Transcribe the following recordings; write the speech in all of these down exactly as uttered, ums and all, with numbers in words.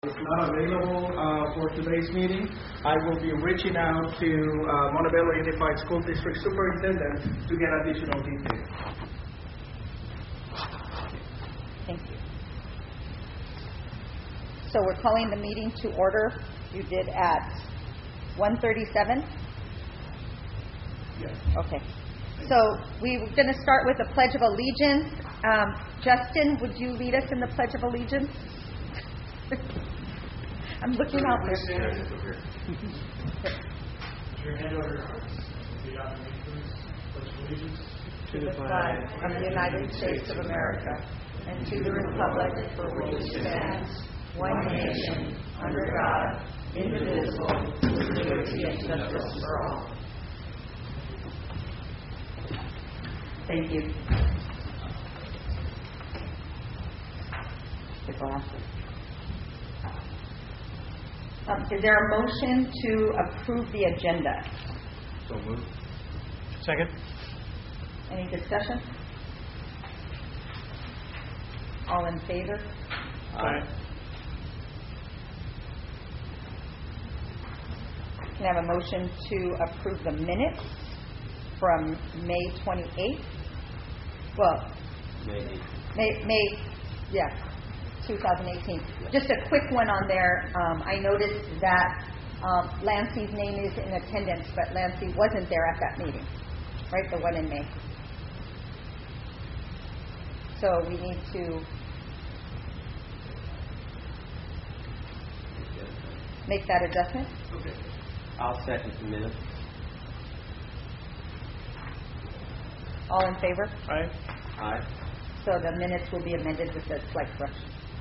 Is not available uh, for today's meeting. I will be reaching out to uh, Montebello Unified School District Superintendent to get additional details. Thank you. So we're calling the meeting to order. You did at one thirty-seven? Yes. Okay. So we're going to start with the Pledge of Allegiance. Um, Justin, would you lead us in the Pledge of Allegiance? I'm looking out there. Your hand over your hearts. Repeat after me, please. Pledge of allegiance To the flag of the United States of America and to the republic for which it stands, one nation, under God, indivisible, with liberty and justice for all. Thank you. The glasses. Um, is there a motion to approve the agenda? So moved. Second. Any discussion? All in favor? Aye. Can I have a motion to approve the minutes from May twenty-eighth? Well, Maybe. May, May, yeah, twenty eighteen. Just a quick one on there. Um, I noticed that um, Lancey's name is in attendance, but Lancey wasn't there at that meeting, right? The one in May. So we need to make that adjustment. Okay. I'll second the minutes. All in favor? Aye. Aye. So the minutes will be amended with the slight correction.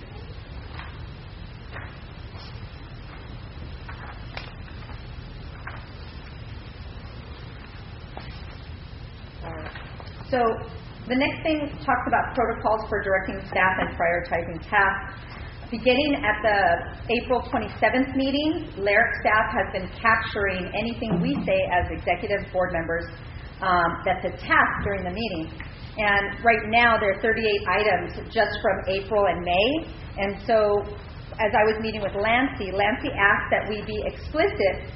Alright. So the next thing talks about protocols for directing staff and prioritizing tasks. Beginning at the April twenty-seventh meeting, LARIC staff has been capturing anything we say as executive board members um, that's a task during the meeting. And right now there are thirty-eight items just from April and May. And so as I was meeting with Lancey, Lancey asked that we be explicit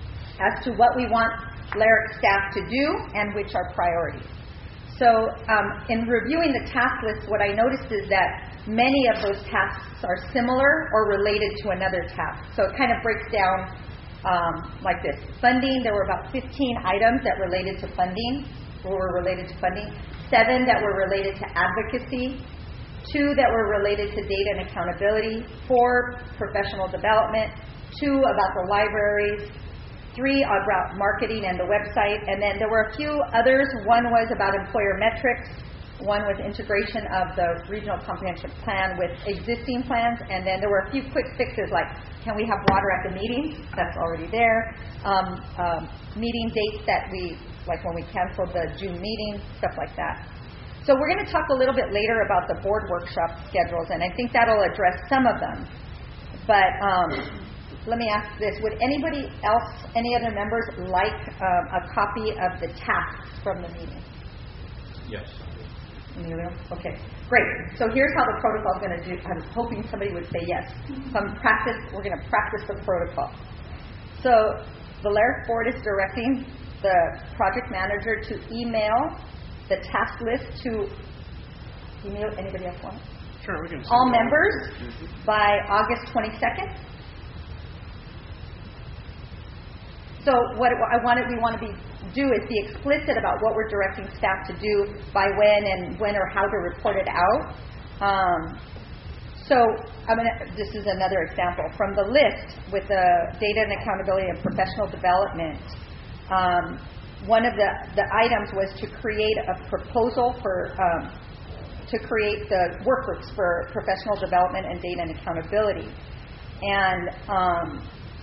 as to what we want LARIC staff to do and which are priorities. So um, in reviewing the task list, what I noticed is that many of those tasks are similar or related to another task. So it kind of breaks down um, like this. Funding, there were about fifteen items that related to funding, or were related to funding, seven that were related to advocacy, two that were related to data and accountability, four professional development, two about the libraries, three about marketing and the website, and then there were a few others. One was about employer metrics, one was integration of the regional comprehensive plan with existing plans, and then there were a few quick fixes like, can we have water at the meetings? That's already there. Um, um, meeting dates that we, like when we canceled the June meeting, stuff like that. So we're going to talk a little bit later about the board workshop schedules, and I think that'll address some of them. But um, let me ask this. Would anybody else, any other members, like um, a copy of the tasks from the meeting? Yes. Emilio? Okay, great. So here's how the protocol is going to do. I was hoping somebody would say yes. Some practice, we're going to practice the protocol. So the LARIC board is directing the project manager to email the task list to, email, anybody else want it? Sure, we can. All members by August twenty-second. So what I wanted, we want to be do is be explicit about what we're directing staff to do by when and when or how to report it out. Um, so I'm gonna, this is another example from the list with the data and accountability and professional development. Um, one of the, the items was to create a proposal for um, to create the work groups for professional development and data and accountability. And um,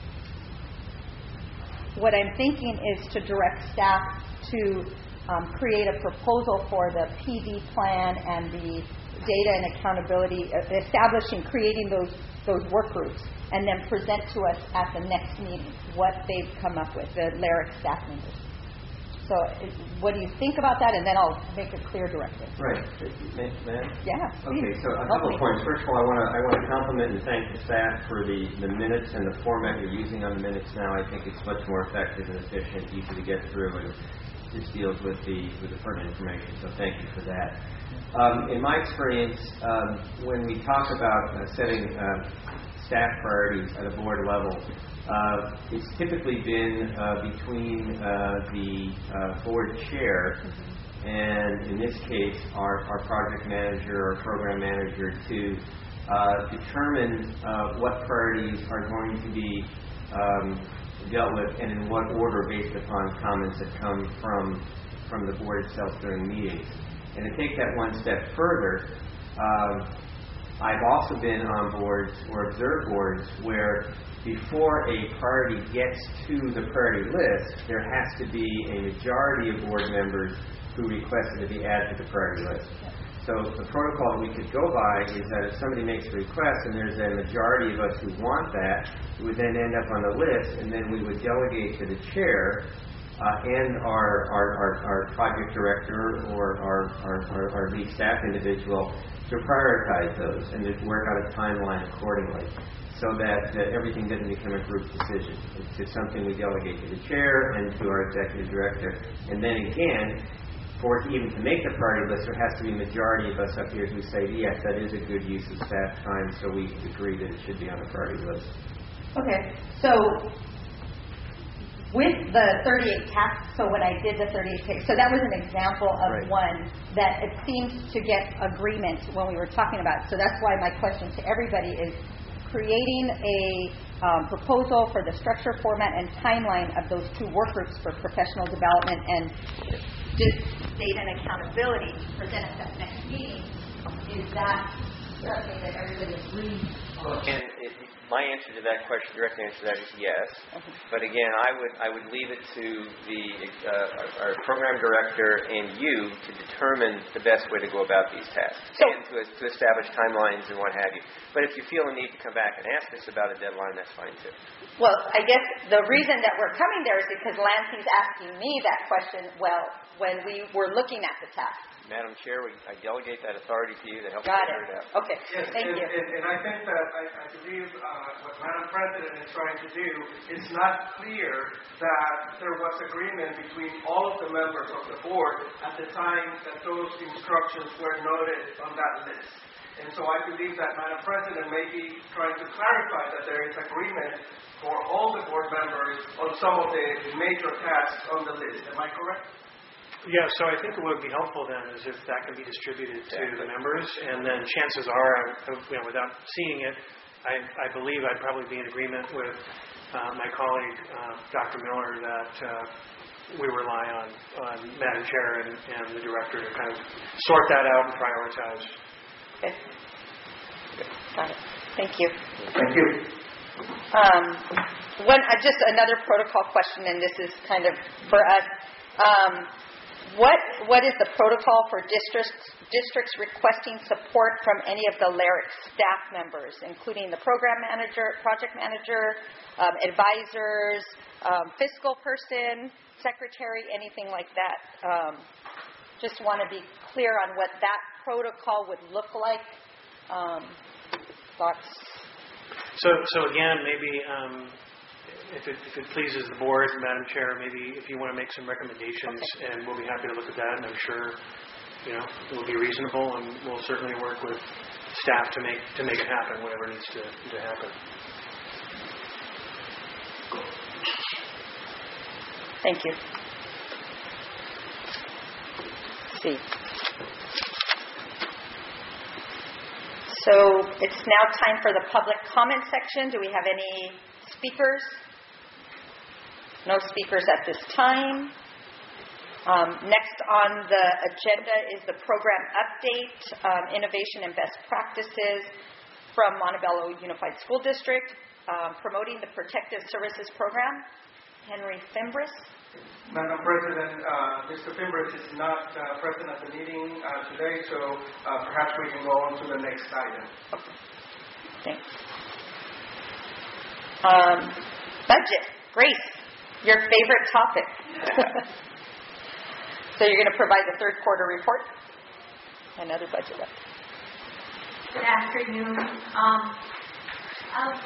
what I'm thinking is to direct staff to um, create a proposal for the P D plan and the data and accountability, uh, establishing, creating those those work groups, and then present to us at the next meeting what they've come up with, the LARIC staff members. So it- what do you think about that? And then I'll make a clear directive. Right. May- Ma'am? Yeah. Okay, please, so a help couple me. of points. First of all, I want to I want to compliment and thank the staff for the, the minutes and the format you're using on the minutes now. I think it's much more effective and efficient, easy to get through, and this deals with the with the pertinent information. So thank you for that. Um, in my experience, um, when we talk about uh, setting uh, staff priorities at a board level, Uh, it's typically been uh, between uh, the uh, board chair and, in this case, our, our project manager or program manager to uh, determine uh, what priorities are going to be um, dealt with and in what order based upon comments that come from from the board itself during meetings. And to take that one step further, um, I've also been on boards or observed boards where before a priority gets to the priority list, there has to be a majority of board members who requested to be added to the priority list. So the protocol that we could go by is that if somebody makes a request and there's a majority of us who want that, it would then end up on the list, and then we would delegate to the chair uh, and our, our, our, our project director or our, our, our, our lead staff individual to prioritize those and to work out a timeline accordingly, so that uh, everything doesn't become a group decision. It's just something we delegate to the chair and to our executive director. And then again, for it even to make the priority list, there has to be a majority of us up here who say, yes, that is a good use of staff time, so we agree that it should be on the priority list. Okay, so with the thirty-eight tasks, so when I did the thirty-eight tasks, so that was an example of Right. one that it seems to get agreement when we were talking about. So that's why my question to everybody is creating a um, proposal for the structure, format, and timeline of those two work groups for professional development and just data and accountability to present at that next meeting. Is that something that everybody agrees on? And it, my answer to that question, direct answer to that is yes. Okay. But again, I would I would leave it to the uh, our, our program director and you to determine the best way to go about these tasks So- and to, to establish timelines and what have you. But if you feel a need to come back and ask us about a deadline, that's fine too. Well, I guess the reason that we're coming there is because Lancey's asking me that question, well, when we were looking at the task. Madam Chair, we, I delegate that authority to you to help Got figure it. it out. Okay, Yes, thank and, you. And, and I think that I, I believe uh, what Madam President is trying to do is not clear that there was agreement between all of the members of the board at the time that those instructions were noted on that list. And so I believe that Madam President may be trying to clarify that there is agreement for all the board members on some of the major tasks on the list. Am I correct? Yeah, so I think what would be helpful then is if that can be distributed to the members, and then chances are, you know, without seeing it, I, I believe I'd probably be in agreement with uh, my colleague, uh, Doctor Miller, that uh, we rely on, on Madam Chair and, and the Director to kind of sort that out and prioritize. Okay. Got it. Thank you. Thank you. Um, one, uh, just another protocol question, and this is kind of for us. Um, what what is the protocol for districts districts requesting support from any of the LARIC staff members, including the program manager, project manager, um, advisors, um, fiscal person, secretary, anything like that? Um, just want to be clear on what that protocol would look like. Um, thoughts? So, so again, maybe um, if, it, if it pleases the board, Madam Chair, maybe if you want to make some recommendations, Okay. and we'll be happy to look at that. And I'm sure, you know, it will be reasonable, and we'll certainly work with staff to make to make it happen, whatever needs to to happen. Thank you. Let's see. So it's now time for the public comment section. Do we have any speakers? No speakers at this time. Um, next on the agenda is the program update, um, innovation and best practices from Montebello Unified School District, um, promoting the Protective Services Program. Henry Fimbres. Madam President, uh, Mister Fimbres is not uh, present at the meeting uh, today, so uh, perhaps we can go on to the next item. Okay. Thanks. Um, budget. Grace, your favorite topic. So you're going to provide the third quarter report? Another budget up. Good afternoon. Um, I'll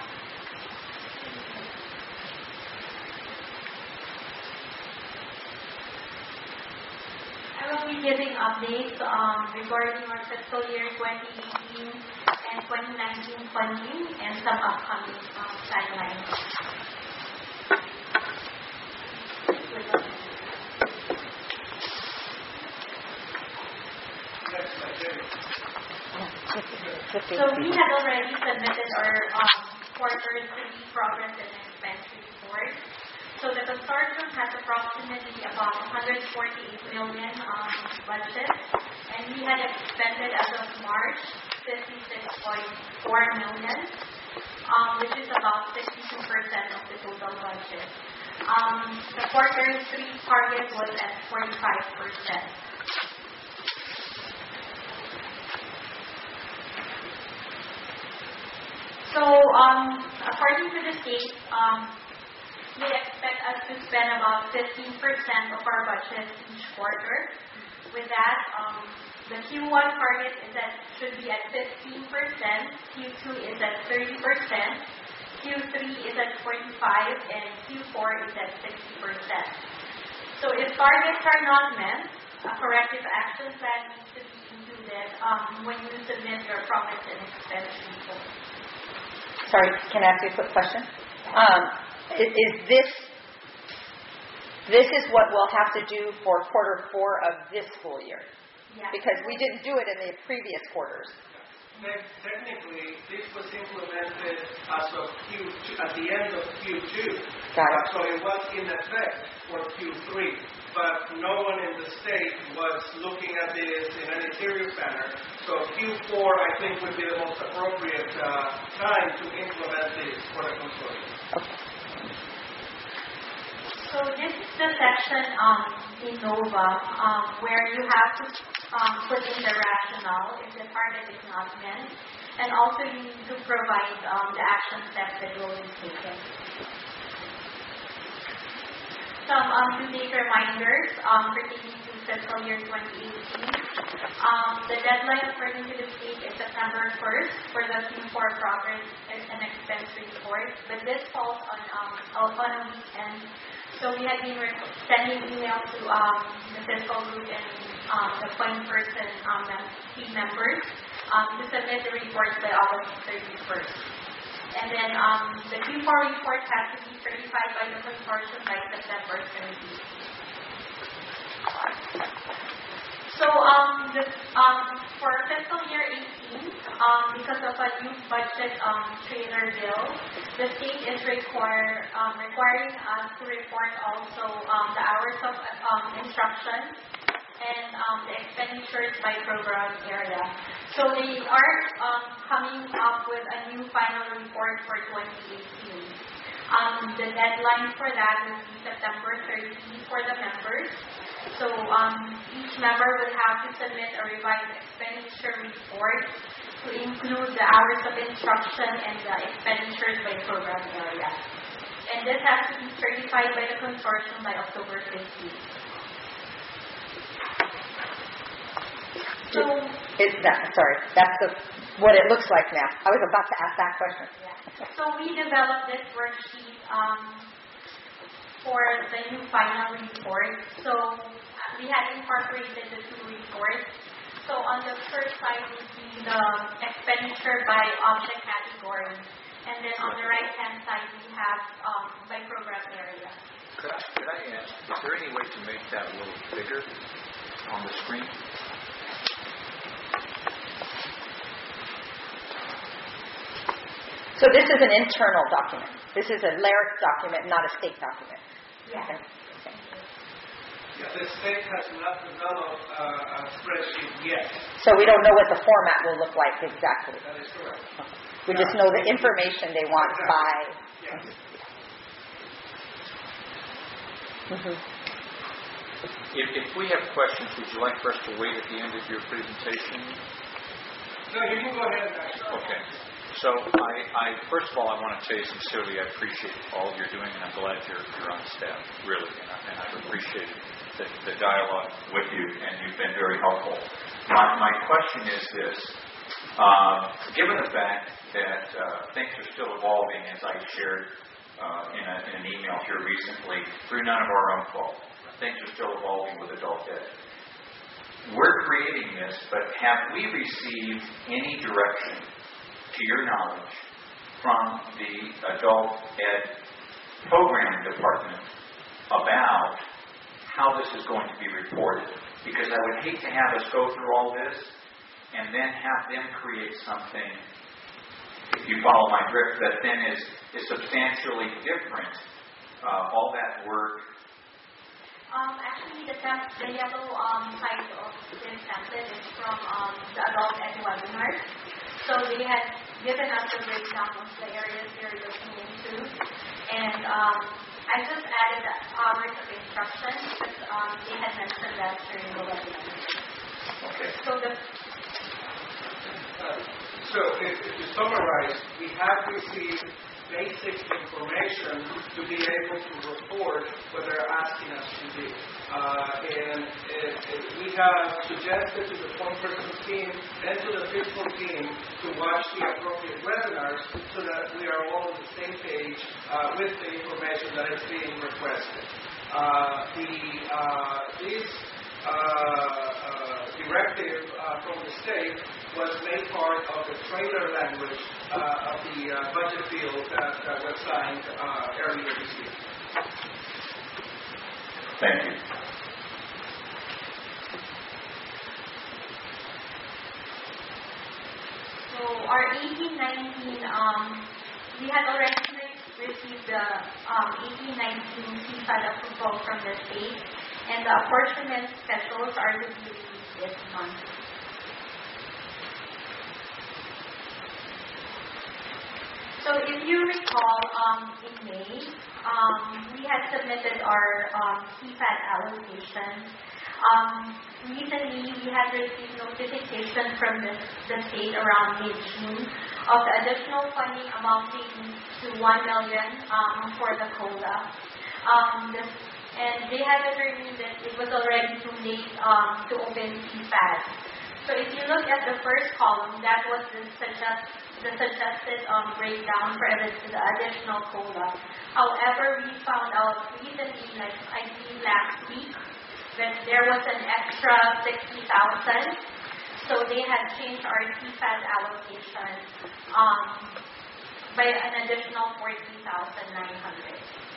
I will be giving updates um, regarding our fiscal year twenty eighteen and twenty nineteen funding and some upcoming um, timelines. So we had already submitted our um, quarter three progress and expense report. So the consortium has approximately about one hundred forty-eight million um, budget, and we had expended as of March fifty-six point four million, um, which is about sixty-two percent of the total budget. Um, the quarter three target was at forty-five percent. So, um, according to the state, um, they expect us to spend about fifteen percent of our budget each quarter. With that, um, the Q one target is at, should be at fifteen percent, Q two is at thirty percent, Q three is at forty-five percent, and Q four is at sixty percent. So if targets are not met, a corrective action plan needs to be included um, when you submit your profit and expense report. Sorry, can I ask you a quick question? Um, is, is this, this is what we'll have to do for quarter four of this school year? Yeah. Because we didn't do it in the previous quarters. Technically, this was implemented as of Q two, at the end of Q two. Got it. So it was in effect for Q three. But no one in the state was looking at this in any serious manner. So Q four, I think, would be the most appropriate uh, time to implement this for the consortium. Okay. So this is the section um, in NOVA um, where you have to um, put in the rationale if the target is not met, and also you need to provide um, the action steps that will be taken. Some um, to take reminders um, pertaining to fiscal year twenty eighteen. Um, the deadline according to the state is September first for the Q four progress and expense report, but this falls on um, on a weekend. So we have been sending emails to um, the fiscal group and um, the point person um, team members um, to submit the reports by August thirty-first. And then um, the Q four report has to be certified by the consortium by September seventeenth. So um, the, um, for fiscal year eighteen, um, because of a new budget um, trailer bill, the state is require, um, requiring us to report also um, the hours of um, instruction and um, the expenditures by program area. So they are um, coming up with a new final report for twenty eighteen. Um, the deadline for that will be September thirtieth for the members. So um, each member will have to submit a revised expenditure report to include the hours of instruction and the expenditures by program area. And this has to be certified by the consortium by October fifteenth. So is that sorry? That's the what it looks like now. I was about to ask that question. Yeah. So we developed this worksheet um, for the new final report. So uh, we had incorporated the two reports. So on the first side we see the expenditure by object category, and then on the right hand side we have um, by program area. Could I, could I ask, is there any way to make that a little bigger on the screen? So this is an internal document. This is a LARIC document, not a state document. Yeah. Okay. Okay. Yeah, the state has not developed uh, a spreadsheet yet. So we don't know what the format will look like exactly. That is correct. We just know the information they want by. Yes. Mm-hmm. If, if we have questions, would you like for us to wait at the end of your presentation? No, you can go ahead and ask. Okay. So I, I first of all, I want to say sincerely, I appreciate all you're doing, and I'm glad you're, you're on staff, really. And, I, and I've appreciated the, the dialogue with you, and you've been very helpful. My, my question is this. Um, given the fact that uh, things are still evolving, as I shared uh, in, a, in an email here recently, through none of our own fault, things are still evolving with adult ed. We're creating this, but have we received any direction, to your knowledge, from the adult ed program department about how this is going to be reported? Because I would hate to have us go through all this and then have them create something, if you follow my drift, that then is, is substantially different. Uh, all that work. Um, actually, the, temp- the yellow um, side of this template is from um, the adult ed webinar. So they had given us a breakdown of the areas they're looking into. And um, I just added hours of instruction because um, they had mentioned that during the webinar. Okay. So the Uh, so, if, if to summarize, we have received basic information to be able to report what they're asking us to do. Uh, and it, it, we have suggested to the point person team and to the fiscal team to watch the appropriate webinars so that we are all on the same page uh, with the information that is being requested. Uh, the uh, this uh, uh, directive uh, from the state was made part of the trailer language uh, of the uh, budget bill that uh, was signed uh, earlier this year. Thank you. So our eighteen nineteen, um, we had already received the um, eighteen nineteen C F A D approval from the state, and the apportionment schedules are to be released this month. So if you recall, um, in May, um, we had submitted our um, C F A D allocation. Um, recently, we had received notification from the, the state around mid-June of the additional funding amounting to one million dollars um, for the COLA. Um, the, and they had determined that it was already too late um, to open C F A D. So if you look at the first column, that was the, suggest, the suggested um, breakdown for the, the additional COLA. However, we found out recently, like I believe last week, that there was an extra sixty thousand. So they had changed our C F A D allocation um, by an additional forty thousand nine hundred.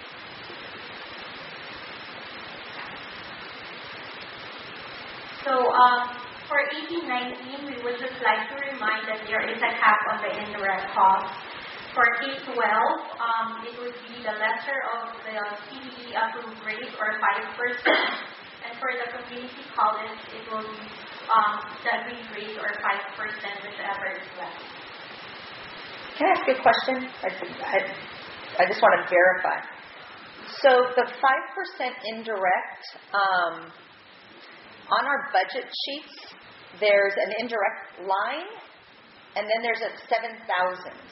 So um, for eighteen nineteen, we would just like to remind that there is a cap on the indirect cost. For K twelve, um, it would be the lesser of the C D E approved rate, or five percent. And for the community college, it will be um, the agreed rate, or five percent, whichever is less. Can I ask you a question? I, I, I just want to verify. So the five percent indirect, um, on our budget sheets, there's an indirect line, and then there's a seven thousands.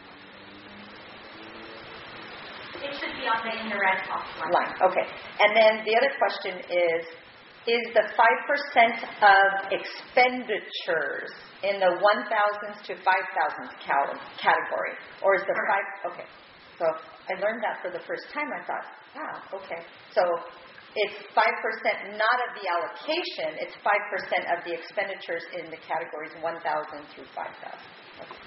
It should be on the indirect cost line. Line, okay. And then the other question is, is the five percent of expenditures in the one thousands to five thousands category? Or is the five, okay. So I learned that for the first time. I thought, wow, okay. So it's five percent not of the allocation, it's five percent of the expenditures in the categories one thousand through five thousand. Okay.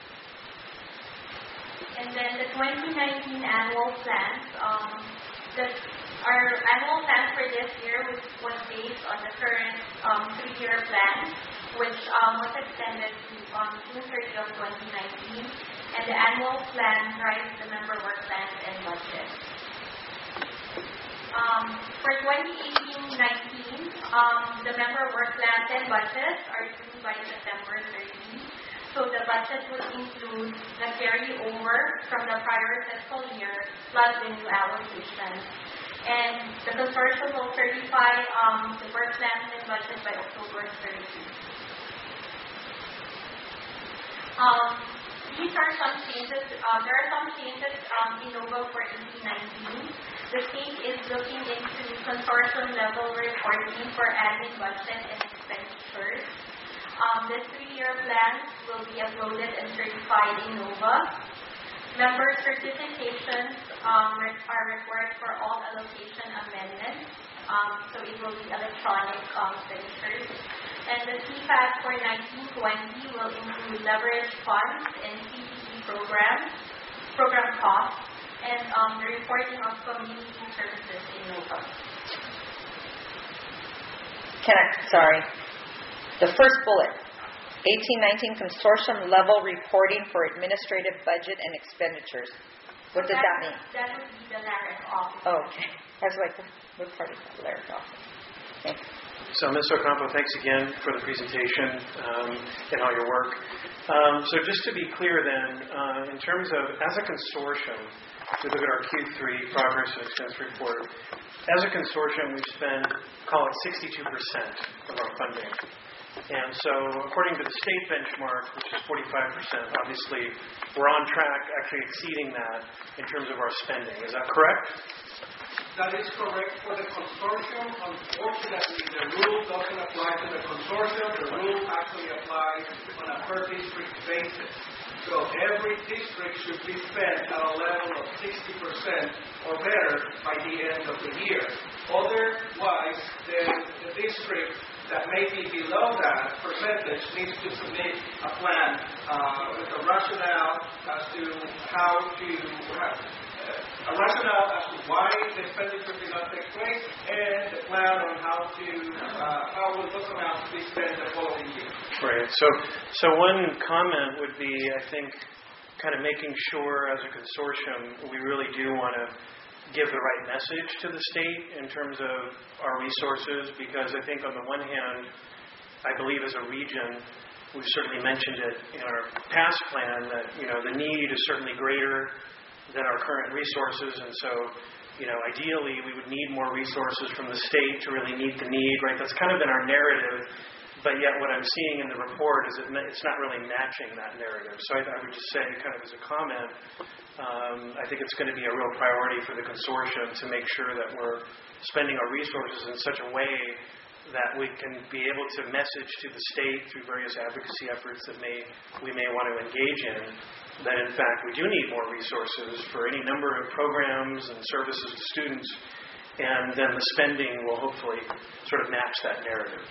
And then the twenty nineteen annual plans, um, the, our annual plan for this year was, was based on the current um, three-year plan, which um, was extended to um, June thirtieth of twenty nineteen. And the annual plan drives the member work plans and budget. Um, for twenty eighteen nineteen, um, the member work plans and budgets are due by September thirtieth. So the budget would include the carryover from the prior fiscal year plus the new allocation. And the consortium will certify um, the work plans and budget by October thirtieth. Um, these are some changes. Uh, there are some changes um, in NOVA for eighteen nineteen. The state is looking into consortium level reporting for admin budget and expenditures. Um, the three-year plans will be uploaded and certified in NOVA. Member certifications um, are required for all allocation amendments. Um, so it will be electronic um, signatures. And the C F A T for nineteen twenty will include leverage funds and C P E programs, program costs, and um, the reporting of community services in NOVA. Can I, sorry. The first bullet, eighteen nineteen consortium level reporting for administrative budget and expenditures. What does that mean? That would be the LARIC office. Oh, okay. I was like, what part is that LARIC office? Thanks. So, Miz Ocampo, thanks again for the presentation um, and all your work. Um, so just to be clear then, uh, in terms of, as a consortium, we look at our Q three progress and expense report. As a consortium, we spend, call it sixty-two percent of our funding. And so according to the state benchmark, which is forty-five percent, obviously we're on track, actually exceeding that in terms of our spending. Is that correct? That is correct for the consortium. Unfortunately, the rule doesn't apply to the consortium. The rule actually applies on a per district basis. So every district should be spent at a level of sixty percent or better by the end of the year. Otherwise, then the district that may be below that percentage needs to submit a plan uh, with a rationale as to how to have uh, a rationale as to why the expenditure did not take place, and a plan on how to uh, how will those amounts be spent the following year. Right. So, so one comment would be, I think, kind of making sure as a consortium we really do want to give the right message to the state in terms of our resources, because I think on the one hand, I believe as a region, we've certainly mentioned it in our past plan that, you know, the need is certainly greater than our current resources, and so, you know, ideally we would need more resources from the state to really meet the need, right? That's kind of been our narrative, but yet what I'm seeing in the report is that it's not really matching that narrative. So I, I would just say, kind of as a comment, um, I think it's going to be a real priority for the consortium to make sure that we're spending our resources in such a way that we can be able to message to the state through various advocacy efforts that may we may want to engage in, that in fact we do need more resources for any number of programs and services to students, and then the spending will hopefully sort of match that narrative.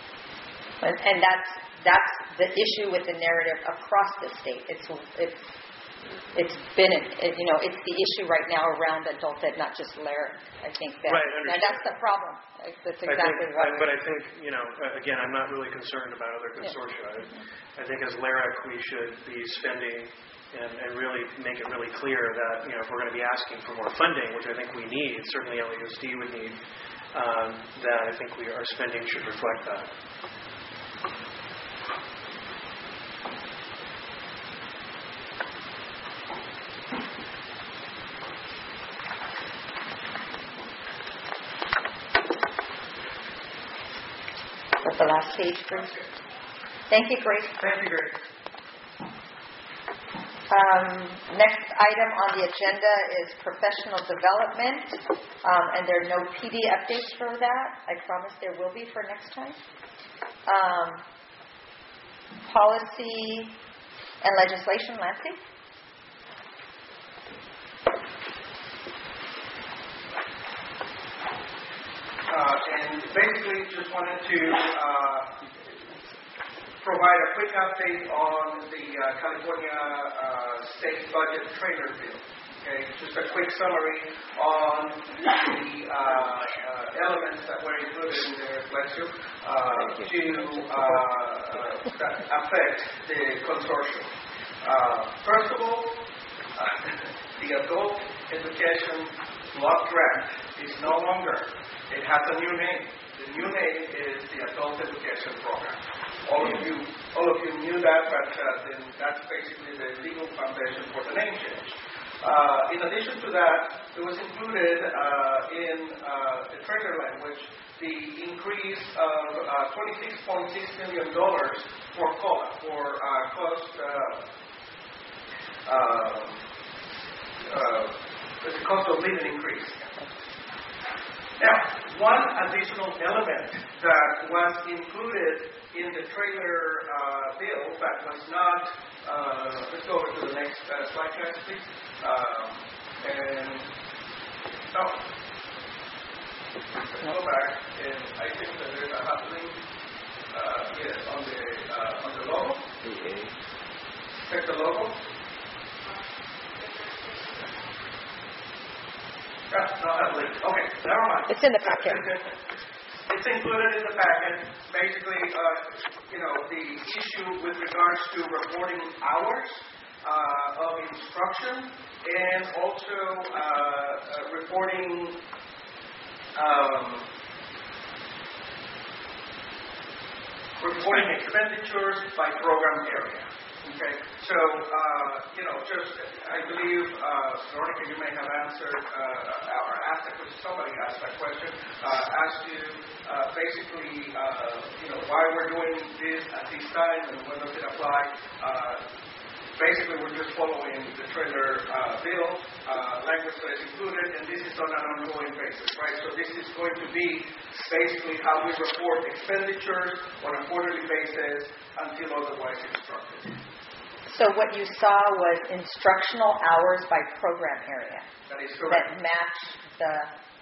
And, and that's that's the issue with the narrative across the state. It's it's it's been it, you know it's the issue right now around adult ed, not just LARIC. I think that right, and that's the problem. That's exactly I think, what. I, but I think you know again, I'm not really concerned about other consortia. Yeah. I, I think as LARIC we should be spending and, and really make it really clear that, you know, if we're going to be asking for more funding, which I think we need, certainly L A U S D would need, um, that I think we our spending should reflect that. That's the last page, Grace. Thank you, Grace. Thank you, Grace. Um, next item on the agenda is professional development, um, and there are no P D updates for that. I promise there will be for next time. Um, policy and legislation, Lancy? Uh, and basically just wanted to uh, provide a quick update on the uh, California uh, state budget trailer bill. Okay, just a quick summary on the uh, uh, elements that were included in there, bless you, uh, to uh, uh, that affect the consortium. Uh, first of all, uh, the adult education block grant is no longer. It has a new name. The new name is the Adult Education Program. All of you, all of you knew that, but uh, then that's basically the legal foundation for the name change. Uh, in addition to that, it was included uh, in uh, the trailer language the increase of uh, twenty-six point six million dollars for COLA, for uh, cost uh, um, uh, the cost of living increase. Now, one additional element that was included in the trailer uh, bill that was not, uh, let's go over to the next uh, slide, guys, please. Um, and, oh, let's go back, and I think that there's a hot link, uh, yes, on the, uh, on the logo. Okay. Check the logo. Yeah, no, that link. Okay, never mind. It's in the packet. It's included in the packet. Basically, uh, you know, the issue with regards to reporting hours uh, of instruction and also uh, uh, reporting um, reporting expenditures by program area. Okay, so, uh, you know, just, I believe, uh, Veronica, you may have answered, uh, or asked that question, somebody asked that question, uh, as to, uh, basically, uh, you know, why we're doing this at this time and when does it apply. Uh, basically, we're just following the trailer uh, bill, uh, language that is included, and this is on an ongoing basis, right? So this is going to be basically how we report expenditures on a quarterly basis until otherwise instructed. So what you saw was instructional hours by program area. That is correct. That match the...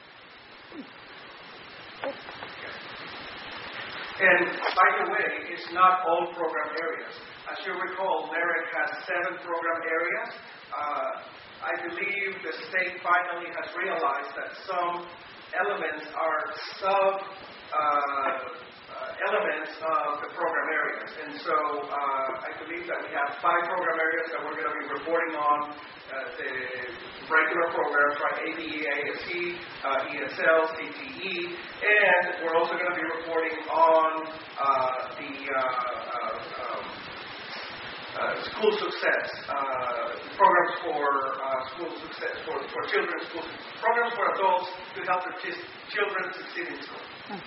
And by the way, it's not all program areas. As you recall, LEREC has seven program areas. Uh, I believe the state finally has realized that some elements are sub uh, uh, elements of the program areas. And so uh, I believe that we have five program areas that we're going to be reporting on. Uh, the regular programs, right, A B E, A S E, uh, E S L, C T E, and we're also going to be reporting on uh, the uh, uh, um, uh, school success, uh, programs for uh, school success, for, for children, school, programs for adults to help their ch- children succeed in school. Hmm.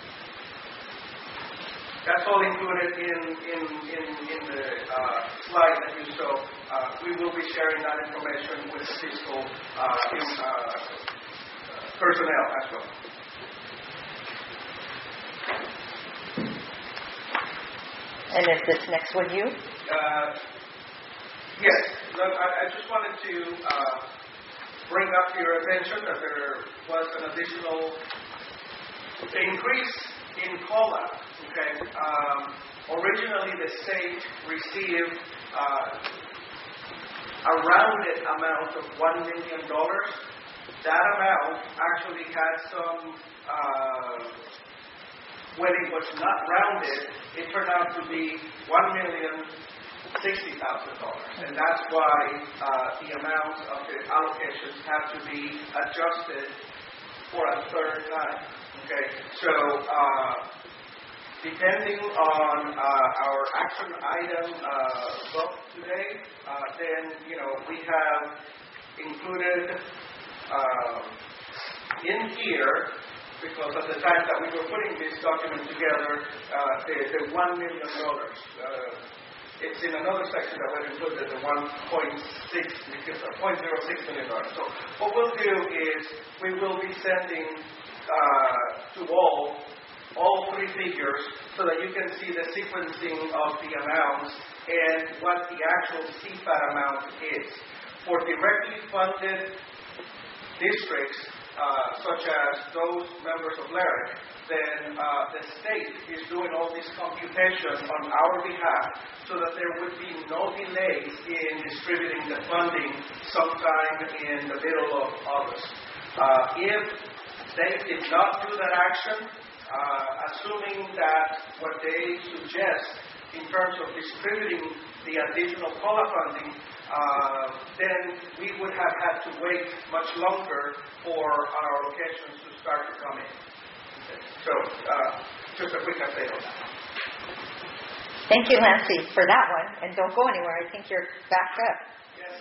That's all included in, in, in, in the uh, slide that you saw. Uh, we will be sharing that information with the fiscal uh, in, uh, personnel as well. And is this next one you? Uh, yes. Look, I, I just wanted to uh, bring up your attention that there was an additional increase in call-out. Okay. Um, originally, the state received uh, a rounded amount of one million dollars. That amount actually had some, uh, when it was not rounded, it turned out to be one million sixty thousand dollars, and that's why uh, the amount of the allocations have to be adjusted for a third time. Okay. So. Uh, Depending on uh, our action item uh, vote today, uh, then, you know, we have included uh, in here, because at the time that we were putting this document together, uh, the, the one million dollars. Uh, it's in another section that we included the one point six, because uh, zero point zero six million dollars. So what we'll do is we will be sending uh, to all all three figures so that you can see the sequencing of the amounts and what the actual C FAT amount is. For directly funded districts, uh, such as those members of LEREC, then uh, the state is doing all these computations on our behalf so that there would be no delays in distributing the funding sometime in the middle of August. Uh, if they did not do that action, Uh, assuming that what they suggest in terms of distributing the additional COLA funding, uh, then we would have had to wait much longer for our allocations to start to come in. Okay. So, uh, just a quick update on that. Thank you, Nancy, for that one. And don't go anywhere. I think you're backed up. Yes.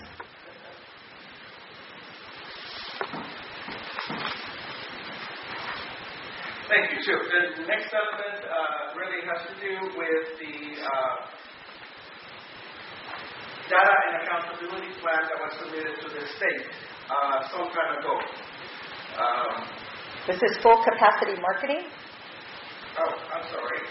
Thank you. So the next element uh, really has to do with the uh, data and accountability plan that was submitted to the state uh, some time ago. Um, This is full capacity marketing? oh, I'm sorry.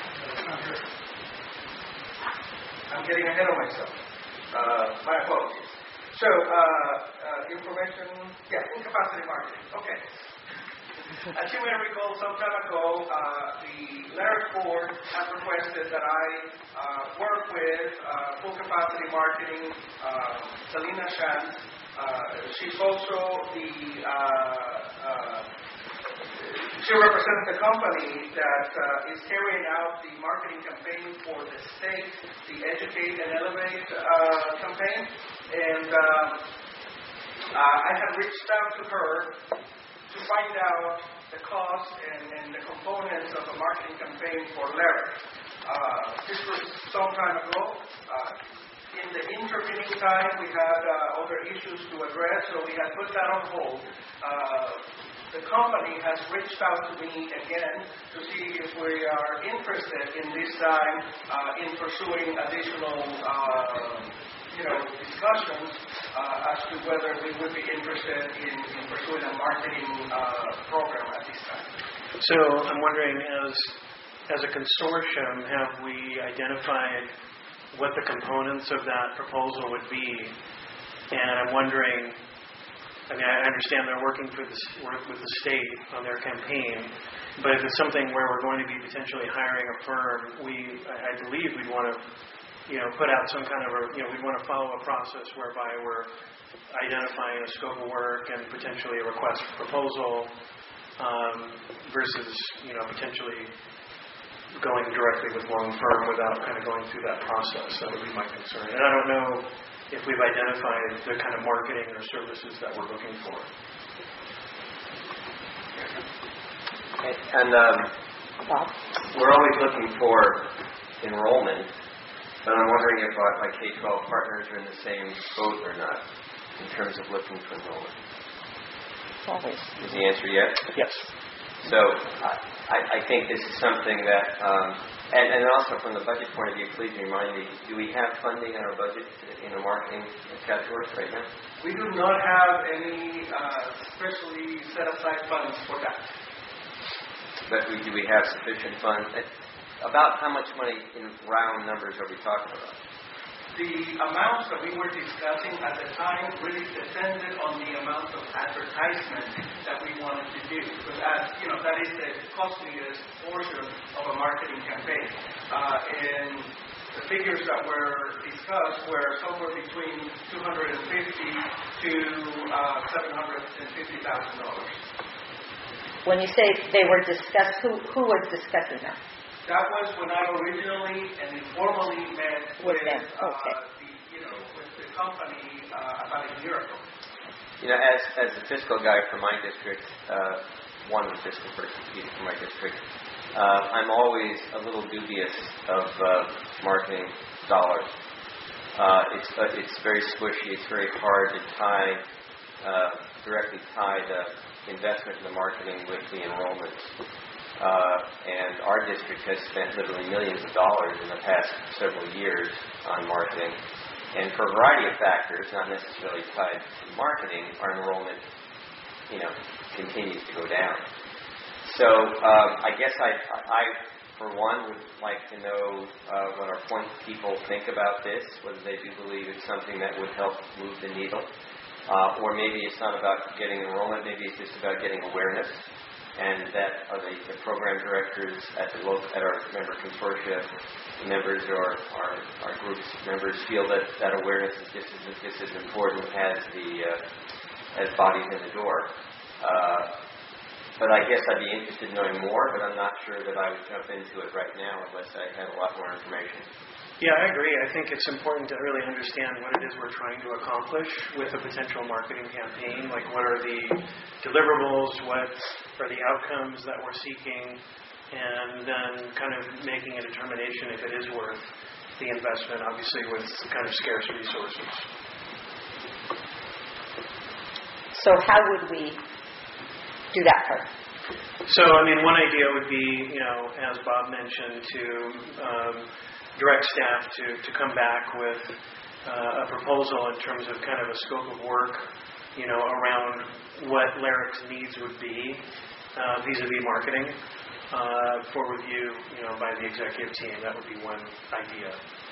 I'm getting ahead of myself. Uh, my apologies. So, uh, uh, information, yeah, full capacity marketing. Okay. As you may recall, some time ago, uh, the LARIC board had requested that I uh, work with uh, full capacity marketing, uh, Selena Shan. Uh, she's also the, uh, uh, she represents the company that uh, is carrying out the marketing campaign for the state, the Educate and Elevate uh, campaign. And uh, uh, I have reached out to her to find out the cost and, and the components of a marketing campaign for LARIC. Uh, this was some time ago. Uh, in the intervening time, we had uh, other issues to address, so we had put that on hold. Uh, the company has reached out to me again to see if we are interested in this time uh, in pursuing additional uh, you know, discussions uh, as to whether we would be interested in, in pursuing a marketing uh, program at this time. So I'm wondering, as as a consortium, have we identified what the components of that proposal would be? And I'm wondering, I mean, I understand they're working for this, work with the state on their campaign, but if it's something where we're going to be potentially hiring a firm, we, I, I believe we'd want to, you know, put out some kind of a, you know, we'd want to follow a process whereby we're identifying a scope of work and potentially a request for proposal um, versus, you know, potentially going directly with one firm without kind of going through that process. That would be my concern. And I don't know if we've identified the kind of marketing or services that we're looking for. And um, we're always looking for enrollment, but I'm wondering if our, my K twelve partners are in the same boat or not in terms of looking for enrollment. Always. Is the answer yes? Yes. So I, I think this is something that, um, and, and also from the budget point of view, please remind me, do we have funding in our budget in a marketing category right now? We do not have any uh, specially set aside funds for that. But we, do we have sufficient funds? About how much money in round numbers are we talking about? The amounts that we were discussing at the time really depended on the amount of advertisement that we wanted to do. Because as you know, that is the costliest portion of a marketing campaign. Uh, and the figures that were discussed were somewhere between two hundred fifty to uh, seven hundred fifty thousand dollars. When you say they were discussed, who who was discussing that? That was when I originally and informally met with, With them. uh, Okay. the, you know, with the company uh, about a year ago. You know, as as a fiscal guy for my district, uh, one of the fiscal person for my district, uh, I'm always a little dubious of uh, marketing dollars. Uh, it's uh, it's very squishy. It's very hard to tie uh, directly tie the investment in the marketing with the enrollment. Uh, and our district has spent literally millions of dollars in the past several years on marketing. And for a variety of factors, not necessarily tied to marketing, our enrollment, you know, continues to go down. So um, I guess I, I, for one, would like to know uh, what our point people think about this, whether they do believe it's something that would help move the needle. Uh, or maybe it's not about getting enrollment, maybe it's just about getting awareness. And that are the, the program directors at the local, at our member consortia members or our, our group's members feel that that awareness is just as, just as important as the uh, as bodies in the door. Uh, but I guess I'd be interested in knowing more, but I'm not sure that I would jump into it right now unless I had a lot more information. Yeah, I agree. I think it's important to really understand what it is we're trying to accomplish with a potential marketing campaign. Like, what are the deliverables? What are the outcomes that we're seeking? And then kind of making a determination if it is worth the investment, obviously with kind of scarce resources. So how would we do that part? So, I mean, one idea would be, you know, as Bob mentioned, to um, direct staff to, to come back with uh, a proposal in terms of kind of a scope of work, you know, around what LARIC's needs would be uh, vis-a-vis marketing uh, for review, you know, by the executive team. That would be one idea.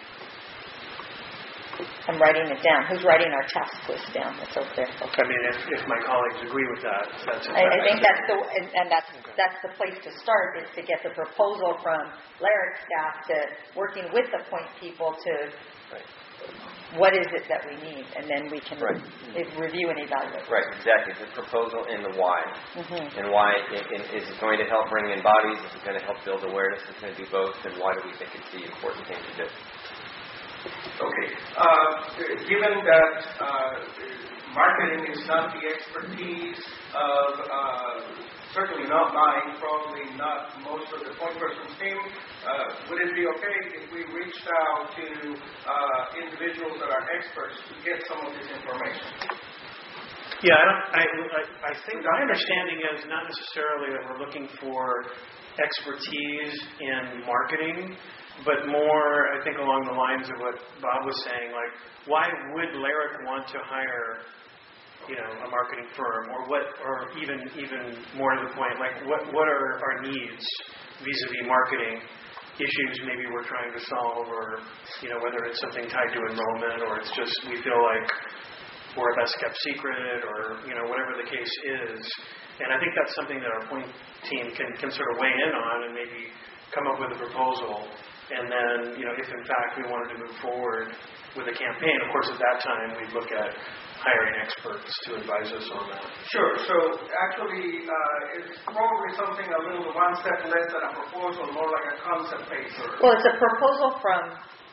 I'm writing it down. Who's writing our task list down? That's over there. Okay. I mean, if, if my colleagues agree with that, that's. I, I think that's the and, and that's okay. That's the place to start is to get the proposal from LARIC staff to working with the point people to right. What is it that we need, and then we can right. review and evaluate. Right, exactly. The proposal and the why, mm-hmm. and why it, it, is it going to help bring in bodies? Is it going to help build awareness? Is it going to do both? And why do we think it's the important thing to do? Okay. Uh, given that uh, marketing is not the expertise of, uh, certainly not mine, probably not most of the point person's team, uh, would it be okay if we reached out to uh, individuals that are experts to get some of this information? Yeah, I, don't, I, I, I think my understanding is not necessarily that we're looking for expertise in marketing, but more, I think, along the lines of what Bob was saying, like, why would LARIC want to hire, you know, a marketing firm, or what, or even even more to the point, like, what what are our needs vis-a-vis marketing issues maybe we're trying to solve, or, you know, whether it's something tied to enrollment, or it's just we feel like we're a best kept secret, or, you know, whatever the case is. And I think that's something that our point team can, can sort of weigh in on and maybe come up with a proposal. And then, you know, if in fact we wanted to move forward with a campaign, of course at that time we'd look at hiring experts to advise us on that. Sure. So actually uh, it's probably something a little one step less than a proposal, more like a concept paper. Well, it's a proposal from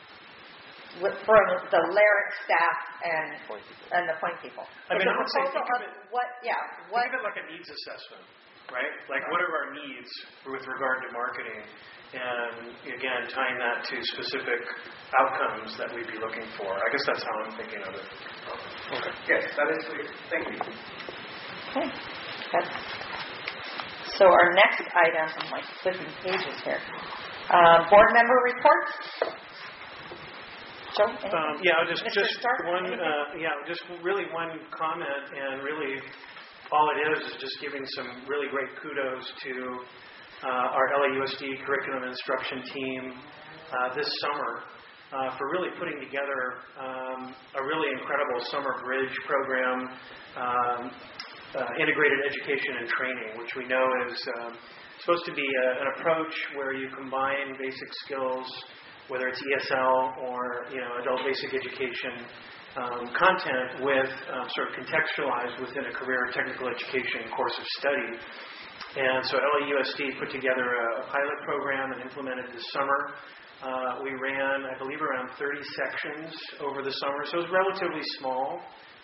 from the LARIC staff and and the point people. I mean, it's I would say think of it, what, yeah, what, think of it like a needs assessment, right? Like, what are our needs with regard to marketing? And again, tying that to specific outcomes that we'd be looking for. I guess that's how I'm thinking of it. Okay. Yes, that is clear. Thank you. Okay. That's, so our next item, I'm like flipping pages here. Um, board member reports. Joe, um, yeah, just Mister just Stark, one. Uh, yeah, just really one comment, and really all it is is just giving some really great kudos to Uh, our L A U S D curriculum and instruction team uh, this summer uh, for really putting together um, a really incredible summer bridge program, um, uh, integrated education and training, which we know is um, supposed to be a, an approach where you combine basic skills, whether it's E S L or, you know, adult basic education um, content, with um, sort of contextualized within a career technical education course of study. And so L A U S D put together a, a pilot program and implemented this summer. Uh, we ran, I believe, around thirty sections over the summer, so it was relatively small.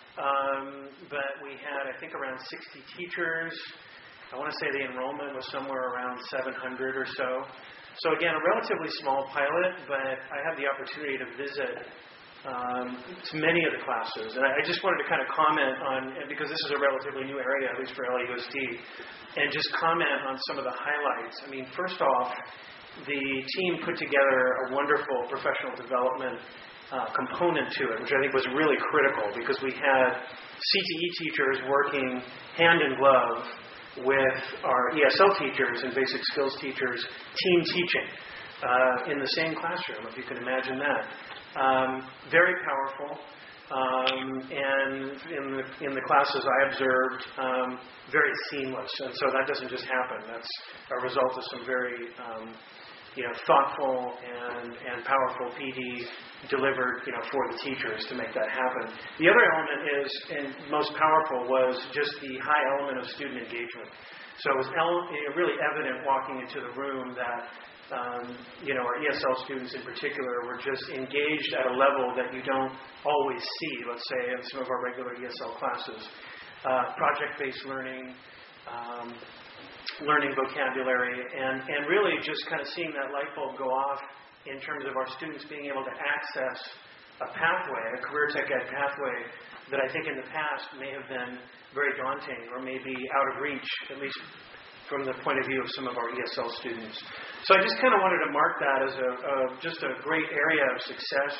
Um, but we had, I think, around sixty teachers. I want to say the enrollment was somewhere around seven hundred or so. So again, a relatively small pilot, but I had the opportunity to visit Um, to many of the classes. And I, I just wanted to kind of comment on, because this is a relatively new area, at least for L A U S D, and just comment on some of the highlights. I mean, first off, the team put together a wonderful professional development uh, component to it, which I think was really critical, because we had C T E teachers working hand in glove with our E S L teachers and basic skills teachers, team teaching uh, in the same classroom, if you can imagine that. Um, very powerful, um, and in the, in the classes I observed, um, very seamless. And so that doesn't just happen. That's a result of some very, um, you know, thoughtful and, and powerful P D delivered, you know, for the teachers to make that happen. The other element is, and most powerful, was just the high element of student engagement. So it was el- really evident walking into the room that Um, you know, our E S L students in particular were just engaged at a level that you don't always see, let's say, in some of our regular E S L classes. Uh, project-based learning, um, learning vocabulary, and, and really just kind of seeing that light bulb go off in terms of our students being able to access a pathway, a career tech ed pathway that I think in the past may have been very daunting or maybe out of reach, at least from the point of view of some of our E S L students. So I just kind of wanted to mark that as a, a just a great area of success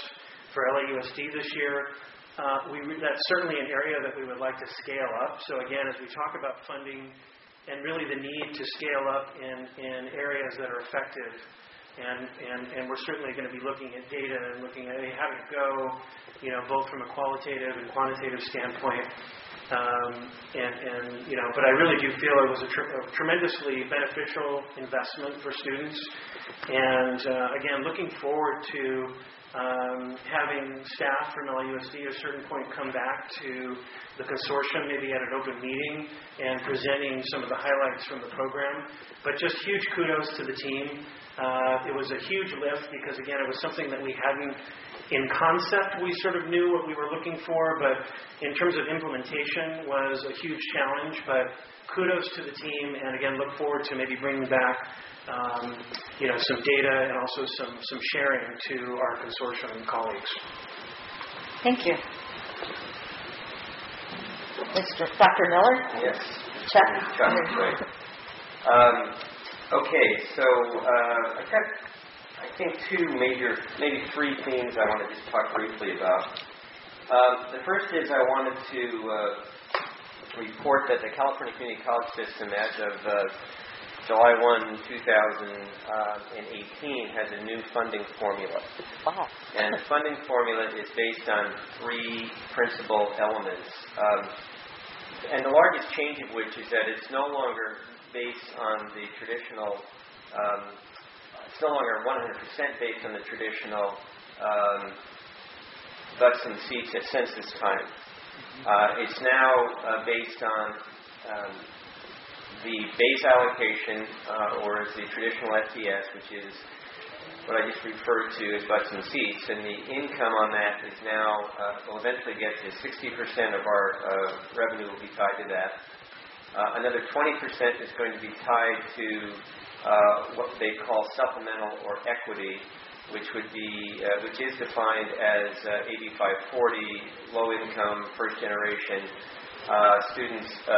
for L A U S D this year. Uh, we, that's certainly an area that we would like to scale up. So again, as we talk about funding and really the need to scale up in, in areas that are effective, and, and, and we're certainly going to be looking at data and looking at how to go, you know, both from a qualitative and quantitative standpoint. Um, and, and, you know, but I really do feel it was a, tr- a tremendously beneficial investment for students. And uh, again, looking forward to um, having staff from L A U S D at a certain point come back to the consortium, maybe at an open meeting, and presenting some of the highlights from the program. But just huge kudos to the team. Uh, it was a huge lift because, again, it was something that we hadn't, in concept, we sort of knew what we were looking for, but in terms of implementation was a huge challenge. But kudos to the team, and again, look forward to maybe bringing back um, you know, some data and also some, some sharing to our consortium colleagues. Thank you. Mister Doctor Miller? Yes. Chuck? Chuck, right. Um, okay, so uh, I've got, I think, two major, maybe three themes I want to just talk briefly about. Um, the first is I wanted to uh, report that the California Community College System, as of uh, July first, two thousand eighteen, has a new funding formula. Wow. And the funding formula is based on three principal elements. Um, and the largest change of which is that it's no longer based on the traditional, um, it's no longer one hundred percent based on the traditional um, butts and seats at census time. Uh, it's now uh, based on um, the base allocation, uh, or as the traditional F T S, which is what I just referred to as butts and seats, and the income on that is now, uh, will eventually get to sixty percent of our uh, revenue will be tied to that. Uh, another twenty percent is going to be tied to uh, what they call supplemental or equity, which would be, uh, which is defined as uh, A B five forty, low income, first generation uh, students uh,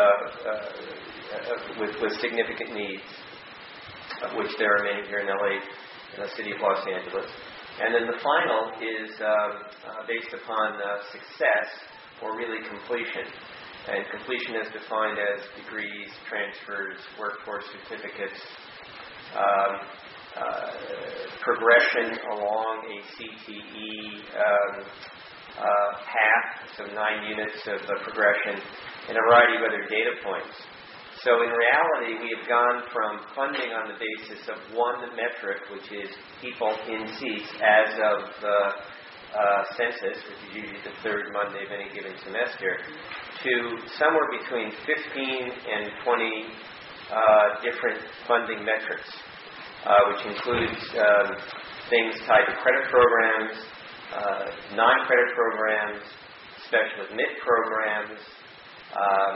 uh, with, with significant needs, of which there are many here in L A, in the city of Los Angeles. And then the final is um, uh, based upon uh, success, or really completion. And completion is defined as degrees, transfers, workforce certificates, um, uh, progression along a C T E um, uh, path, so nine units of uh, progression, and a variety of other data points. So in reality, we have gone from funding on the basis of one metric, which is people in seats as of the uh, census, which is usually the third Monday of any given semester, to somewhere between fifteen and twenty uh, different funding metrics, uh, which includes um, things tied to credit programs, uh, non-credit programs, special admit programs, um,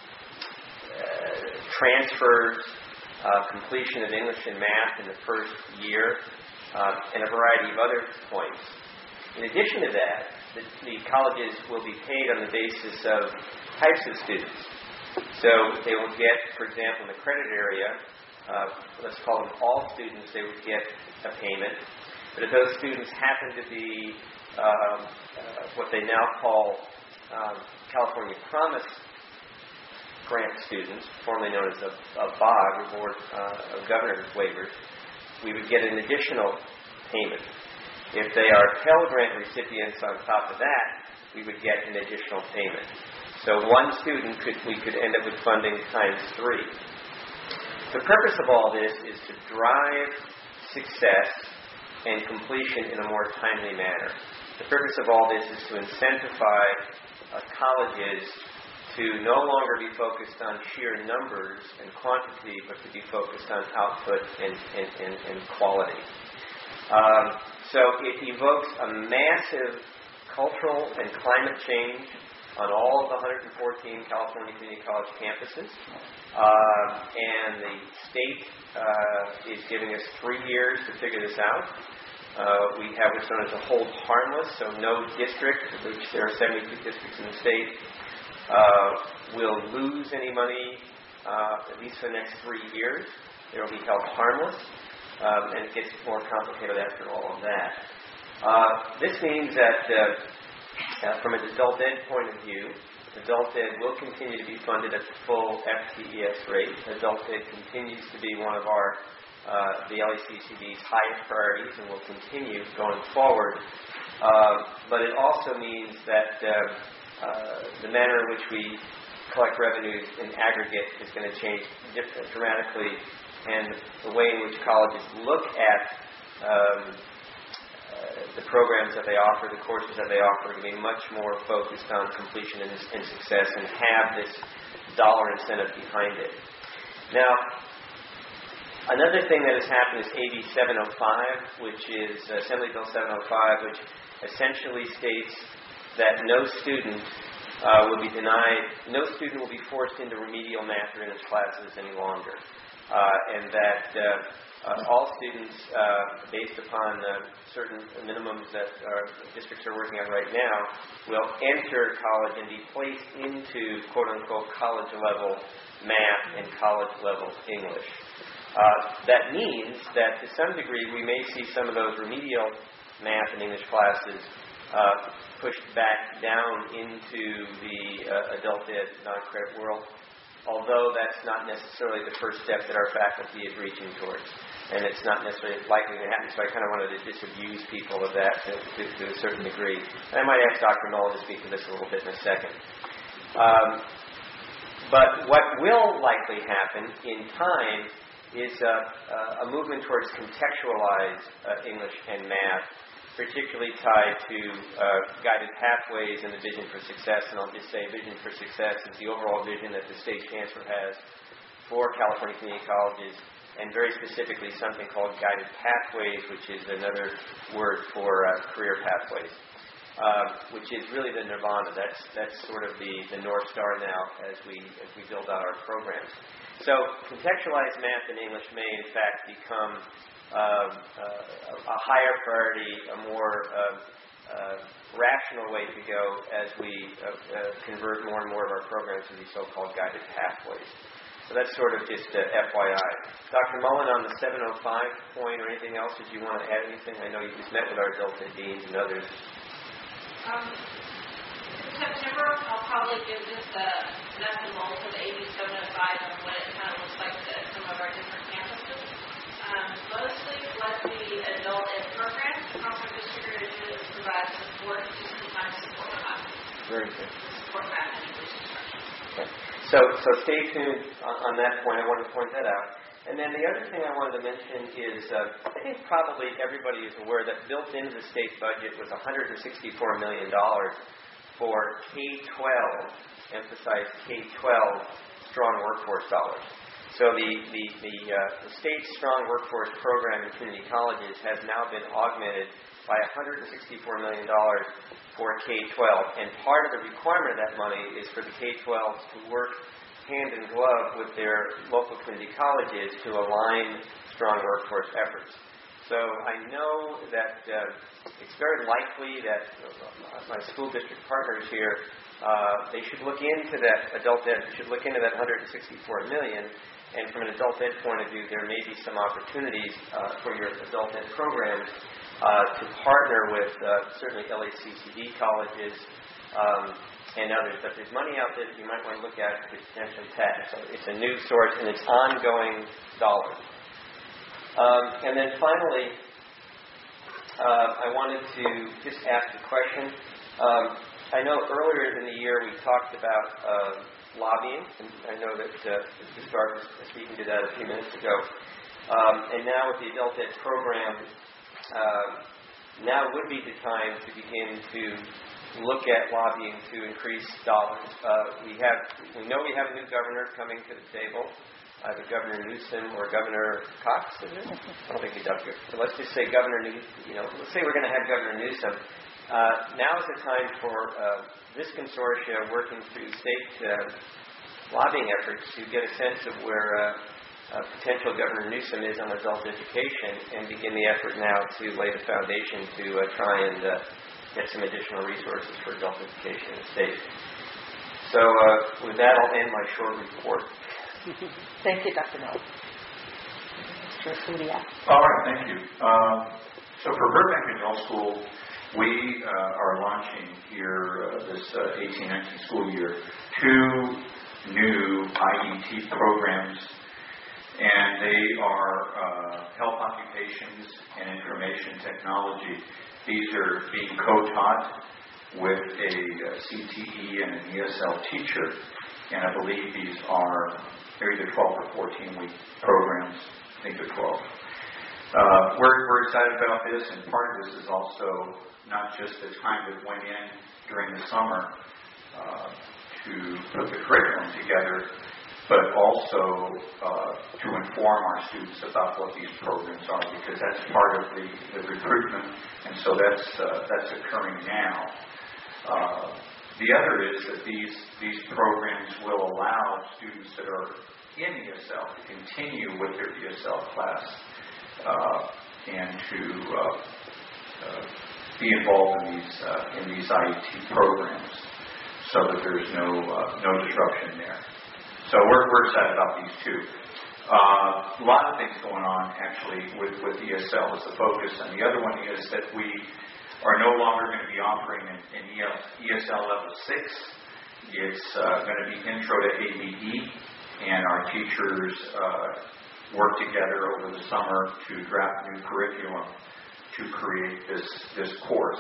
uh, transfers, uh, completion of English and math in the first year, uh, and a variety of other points. In addition to that, the, the colleges will be paid on the basis of types of students. So they will get, for example, in the credit area, uh, let's call them all students, they would get a payment. But if those students happen to be um, uh, what they now call um, California Promise Grant students, formerly known as a, a B O G, or Board uh, of Governors waivers, we would get an additional payment. If they are Pell Grant recipients on top of that, we would get an additional payment. So one student, could we could end up with funding times three. The purpose of all this is to drive success and completion in a more timely manner. The purpose of all this is to incentivize uh, colleges to no longer be focused on sheer numbers and quantity, but to be focused on output and, and, and, and quality. Um, so it evokes a massive cultural and climate change on all of the one hundred fourteen California Community College campuses. Uh, and the state uh, is giving us three years to figure this out. Uh, we have what's known as a hold harmless, so no district, of which there are seventy-two districts in the state, uh, will lose any money, uh, at least for the next three years. It will be held harmless. Um, and it gets more complicated after all of that. Uh, this means that uh, uh, from an adult ed point of view, adult ed will continue to be funded at the full F T E S rate. Adult ed continues to be one of our, uh, the L A C C D's highest priorities and will continue going forward. Uh, but it also means that uh, uh, the manner in which we collect revenues in aggregate is going to change dramatically, and the way in which colleges look at um, uh, the programs that they offer, the courses that they offer, are going to be much more focused on completion and, and success, and have this dollar incentive behind it. Now, another thing that has happened is A B seven oh five, which is Assembly Bill seven oh five, which essentially states that no student uh, will be denied, no student will be forced into remedial math or English classes any longer. Uh, and that uh, uh, all students, uh, based upon uh, certain minimums that our districts are working on right now, will enter college and be placed into quote-unquote college-level math and college-level English. Uh, that means that to some degree we may see some of those remedial math and English classes uh, pushed back down into the uh, adult ed non-credit world, although that's not necessarily the first step that our faculty is reaching towards. And it's not necessarily likely to happen, so I kind of wanted to disabuse people of that to, to, to a certain degree. And I might ask Doctor Mullen to speak to this a little bit in a second. Um, but what will likely happen in time is uh, uh, a movement towards contextualized uh, English and math, particularly tied to uh, guided pathways and the Vision for Success. And I'll just say Vision for Success is the overall vision that the State Chancellor has for California Community Colleges, and very specifically something called guided pathways, which is another word for uh, career pathways, uh, which is really the nirvana. That's that's sort of the, the North Star now as we as we build out our programs. So contextualized math and English may in fact become Uh, uh, a higher priority, a more uh, uh, rational way to go as we uh, uh, convert more and more of our programs to these so-called guided pathways. So that's sort of just uh, F Y I. Doctor Mullen, on the seven oh five point or anything else, did you want to add anything? I know you just met with our adult ed deans and others. Um, in September, I'll probably give just a nuts and bolts of the A B seven oh five and what it kind of looks like to some of our different campuses. Um, mostly what the adult ed programs across our district are doing is provide support, just sometimes support math. Very good. Support math and English instruction. Okay. So, so stay tuned on, on that point. I wanted to point that out. And then the other thing I wanted to mention is, uh, I think probably everybody is aware that built into the state budget was one hundred sixty-four million dollars for K twelve, emphasize K twelve, strong workforce dollars. So the, the, the, uh, the state's strong workforce program in community colleges has now been augmented by one hundred sixty-four million dollars for K twelve. And part of the requirement of that money is for the K twelves to work hand in glove with their local community colleges to align strong workforce efforts. So I know that uh, it's very likely that uh, my school district partners here, uh, they should look into that adult ed, should look into that one hundred sixty-four million dollars. And from an adult ed point of view, there may be some opportunities uh, for your adult ed programs uh, to partner with uh, certainly L A C C D colleges um, and others. But there's money out there that you might want to look at to potentially tap. So it's a new source and it's ongoing dollars. Um, and then finally, uh, I wanted to just ask a question. Um, I know earlier in the year we talked about uh, lobbying, and I know that uh, Mister Stark was speaking to that a few minutes ago. Um, and now with the adult ed program, uh, now would be the time to begin to look at lobbying to increase dollars. Uh, we have, we know we have a new governor coming to the table, either Governor Newsom or Governor Cox, is it? I don't think he's up here. So let's just say Governor Newsom, you know, let's say we're going to have Governor Newsom. Uh, now is the time for uh, this consortia working through state uh, lobbying efforts to get a sense of where uh, uh, potential Governor Newsom is on adult education and begin the effort now to lay the foundation to uh, try and uh, get some additional resources for adult education in the state. So uh, with that, I'll end my short report. Thank you, Doctor Miller. Mister Udia. All right, thank you. Um, So for Burbank Middle School, we uh, are launching here uh, this uh, eighteen nineteen school year two new I E T programs, and they are uh, health occupations and information technology. These are being co-taught with a uh, C T E and an E S L teacher, and I believe these are either twelve or fourteen week programs. I think they're twelve. Uh, we're, we're excited about this, and part of this is also not just the time that went in during the summer uh, to put the curriculum together, but also uh, to inform our students about what these programs are, because that's part of the, the recruitment, and so that's uh, that's occurring now. Uh, the other is that these these programs will allow students that are in E S L to continue with their E S L class uh, and to uh, uh, be involved in these uh, in these I E T programs, so that there's no uh, no disruption there. So we're we're excited about these two. Uh, a lot of things going on actually with with E S L is the focus, and the other one is that we are no longer going to be offering an, an E S L level six. It's uh, going to be intro to A B E, and our teachers uh, work together over the summer to draft new curriculum to create this this course.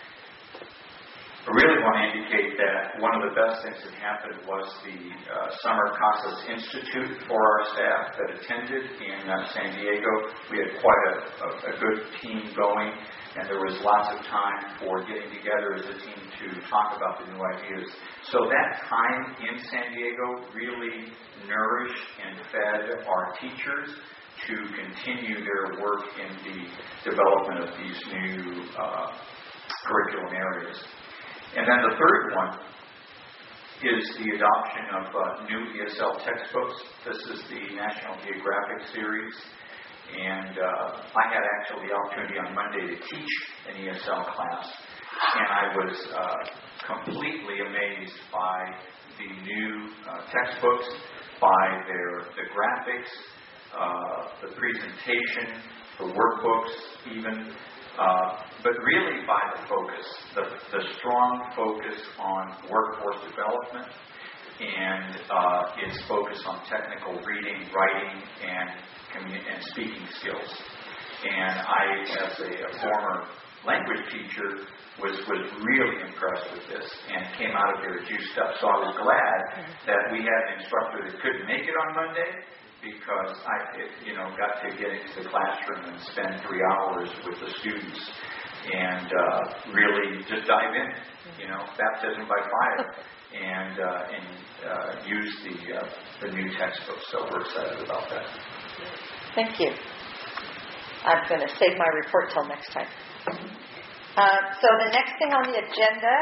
I really want to indicate that one of the best things that happened was the uh, Summer Casas Institute for our staff that attended in uh, San Diego. We had quite a, a, a good team going, and there was lots of time for getting together as a team to talk about the new ideas. So that time in San Diego really nourished and fed our teachers to continue their work in the development of these new uh, curriculum areas. And then the third one is the adoption of uh, new E S L textbooks. This is the National Geographic series. And uh, I had actually the opportunity on Monday to teach an E S L class. And I was uh, completely amazed by the new uh, textbooks, by their the graphics, uh, the presentation, the workbooks even. Uh, but really by the focus, the, the strong focus on workforce development and uh, its focus on technical reading, writing, and, commu- and speaking skills. And I, as a, a former language teacher, was, was really impressed with this and came out of there juiced up. So I was glad that we had an instructor that couldn't make it on Monday, because I, it, you know, got to get into the classroom and spend three hours with the students and uh, really just dive in, you know, baptism by fire, and uh, and uh, use the uh, the new textbook. So we're excited about that. Thank you. I'm going to save my report till next time. Uh, so the next thing on the agenda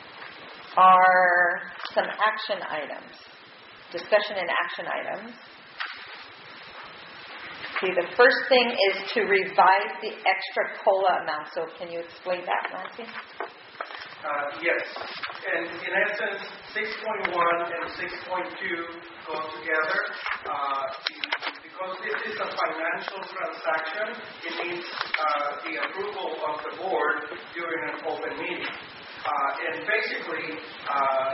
are some action items, discussion and action items. See, the first thing is to revise the extra COLA amount. So can you explain that, Nancy? Uh, yes. And in essence, six point one and six point two go together. Uh, because this is a financial transaction, it needs uh, the approval of the board during an open meeting. Uh, and basically, uh,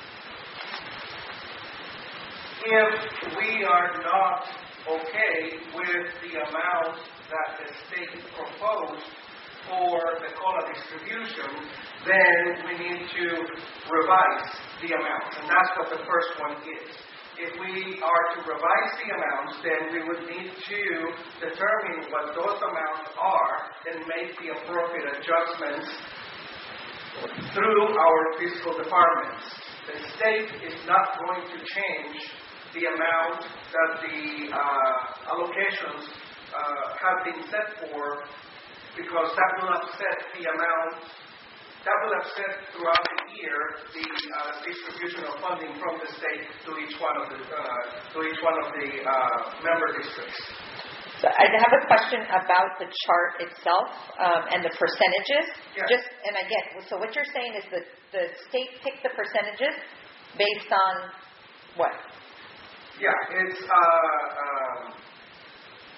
if we are not okay with the amount that the state proposed for the COLA distribution, then we need to revise the amount. And that's what the first one is. If we are to revise the amounts, then we would need to determine what those amounts are and make the appropriate adjustments through our fiscal departments. The state is not going to change the amount that the uh, allocations uh, have been set for, because that will upset the amount, that will upset throughout the year the uh, distribution of funding from the state to each one of the uh, to each one of the uh, member districts. So I have a question about the chart itself um, and the percentages. Yes. Just and I get so what you're saying is that the state picked the percentages based on what? Yeah, it's uh, um,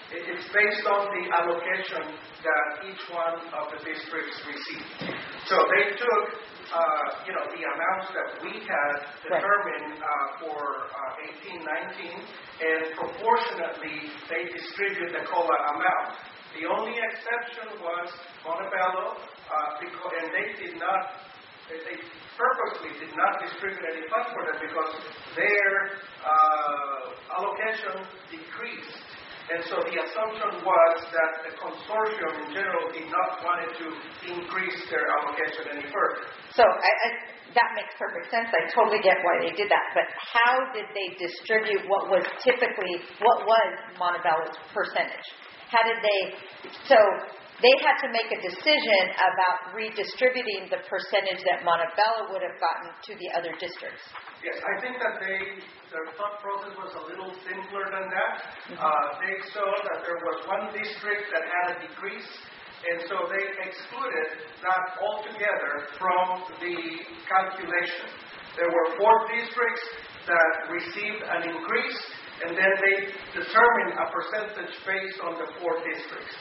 It- It's based on the allocation that each one of the districts received. So they took, uh, you know, the amounts that we had determined uh, for uh, eighteen nineteen, and proportionately they distribute the COLA amount. The only exception was Montebello, uh, because, and they did not, they they purposely did not distribute any funds for them because their uh, allocation decreased. And so the assumption was that the consortium in general did not want to increase their allocation any further. So I, I, that makes perfect sense. I totally get why they did that. But how did they distribute what was typically, what was Montebello's percentage? How did they, so they had to make a decision about redistributing the percentage that Montebello would have gotten to the other districts. Yes, I think that they, their thought process was a little simpler than that. Mm-hmm. Uh, they saw that there was one district that had a decrease, and so they excluded that altogether from the calculation. There were four districts that received an increase, and then they determined a percentage based on the four districts.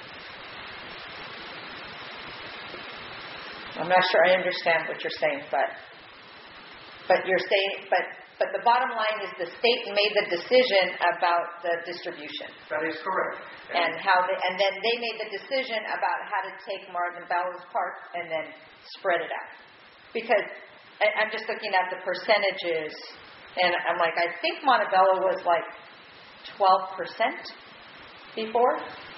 I'm not sure I understand what you're saying, but but you're saying, but but the bottom line is the state made the decision about the distribution. That is correct. And how they, and then they made the decision about how to take Montebello's part and then spread it out. Because I, I'm just looking at the percentages, and I'm like, I think Montebello was like twelve percent before.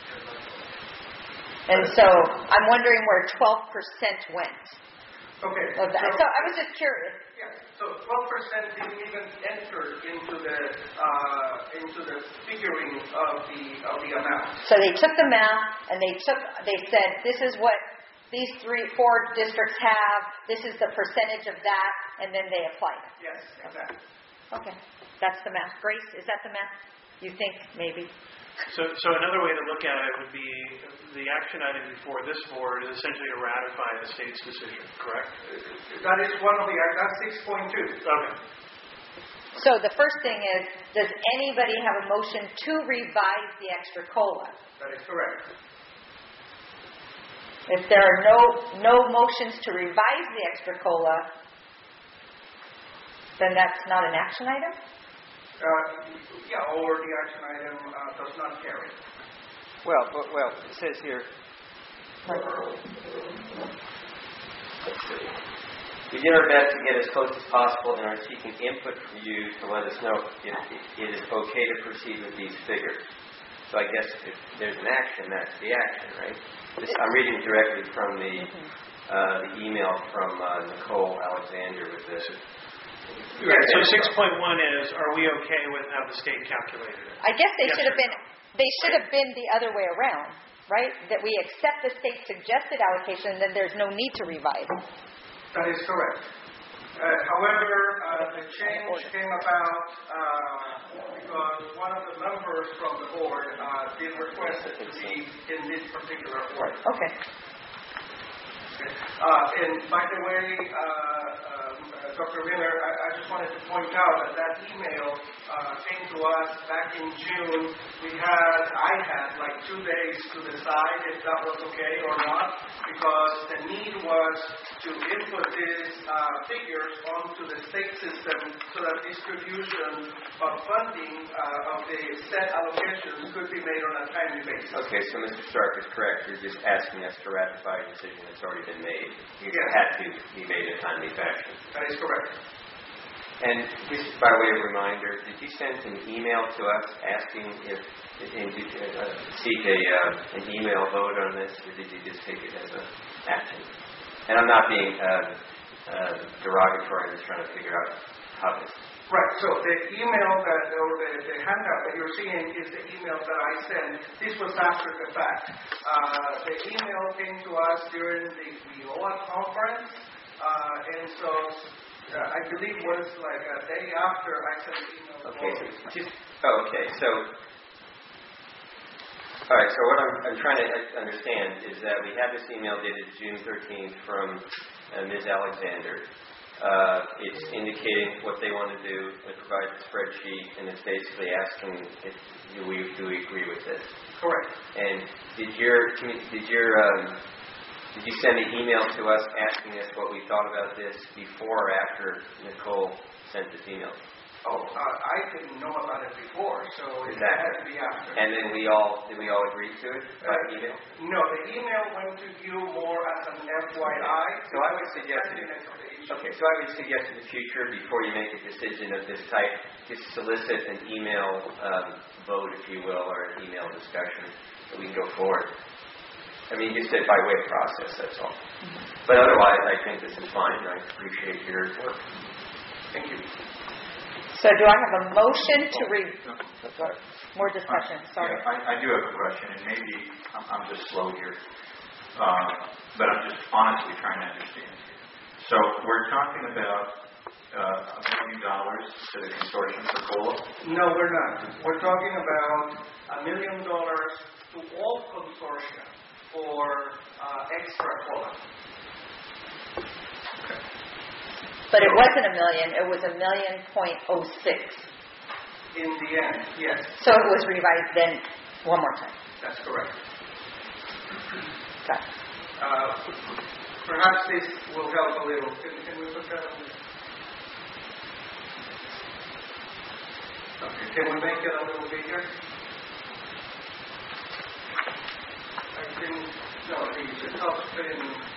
And so I'm wondering where twelve percent went. Okay. Of that. So I was just curious. Yes. So twelve percent didn't even enter into the uh, into the figuring of the of the amount. So they took the math and they took they said this is what these three four districts have. This is the percentage of that, and then they applied it. Yes, exactly. Okay, that's the math. Grace, is that the math? You think maybe? So, so another way to look at it would be the action item before this board is essentially to ratify the state's decision, correct? That is one of the, that's six point two. Okay. So the first thing is, does anybody have a motion to revise the extra COLA? That is correct. If there are no no motions to revise the extra COLA, then that's not an action item? Uh, yeah, or the action item uh, does not carry. Well, well, well, it says here. Let's see. We did our best to get as close as possible and are seeking input from you to let us know if it is okay to proceed with these figures. So I guess if there's an action, that's the action, right? This, I'm reading directly from the, uh, the email from uh, Nicole Alexander with this. Right, so six point one is, are we okay with how the state calculated it? I guess they Yes should have or been they should have been the other way around, right? That we accept the state's suggested allocation and then there's no need to revise. That is correct. Uh, however, uh, the change came about uh, because one of the members from the board uh, did request it to be in this particular order. Okay. Uh, and by the way, uh, uh, Doctor Miller, I, I just wanted to point out that that email uh, came to us back in June. We had, I had like two days to decide if that was okay or not, because the need was to input these uh, figures onto the state system so that distribution of funding uh, of the set allocations could be made on a timely basis. Okay, so Mister Stark is correct. You're just asking us to ratify a decision that's already been made. It Yes. had to be made in a timely fashion. That is correct. And just by way of reminder, did you send an email to us asking if, and did you uh, seek a, uh, an email vote on this, or did you just take it as an action? And I'm not being uh, uh, derogatory, I'm just trying to figure out how this... Right, so the email that, or the, the handout that you're seeing is the email that I sent. This was after the fact. Uh, the email came to us during the W I O A conference, uh, and so uh, I believe it was like a day after I sent the email. Okay, so just, oh, okay, so, all right, so what I'm, I'm trying to understand is that we have this email dated June thirteenth from uh, Miz Alexander. Uh, it's indicating what they want to do. It provides a spreadsheet, and it's basically asking if do we do we agree with this. Correct. And did your commu- did your um, did you send an email to us asking us what we thought about this before or after Nicole sent this email? Oh, uh, I didn't know about it before, so it Exactly. had to be after. And then we all did we all agree to it by Uh, email? No, the email went to you more as an F Y I. So I would suggest Sensitive of the issue. Okay, so I would suggest in the future, before you make a decision of this type, just solicit an email um, vote, if you will, or an email discussion, so we can go forward. I mean, just by way of process, that's all. But otherwise, I think this is fine. I appreciate your work. Thank you. So do I have a motion to re... More discussion, sorry. Yeah, I, I do have a question, and maybe I'm, I'm just slow here, uh, but I'm just honestly trying to understand. So we're talking about uh, a million dollars to the consortium for COLA? No, we're not. We're talking about a million dollars to all consortia for uh, extra COLA. But it wasn't a million, it was a million point oh six. In the end, yes, So it was revised then one more time. that's correct. Got it. Uh, perhaps this will help a little. Can, can we put that on? Okay, can we make it a little bigger? I think, no, the top spin.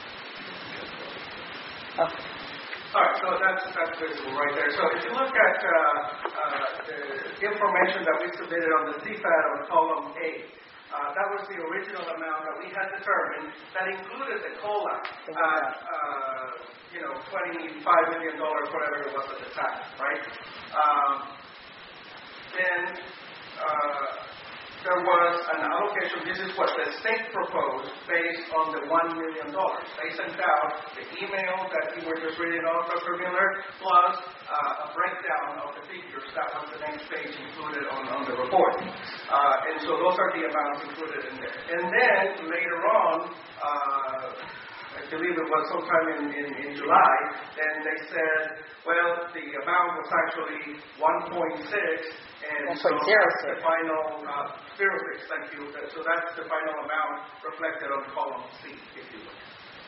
Okay. All right, so that's, that's visible right there. So if you look at uh, uh, the information that we submitted on the C F A T on column A, uh, that was the original amount that we had determined that included the COLA at, uh, you know, twenty-five million dollars, whatever it was at the time, right? Um, then uh, there was an allocation. This is what the state proposed based on the one million dollars. They sent out the email that you were just reading off, Doctor Miller, plus uh, a breakdown of the figures. That was the next page included on, on the report. Uh, and so those are the amounts included in there. And then later on, uh, I believe it was sometime in, in, in July, then they said, well, the amount was actually one point six. And so that's the final, uh, zero six, thank you. So that's the final amount reflected on column C, if you will.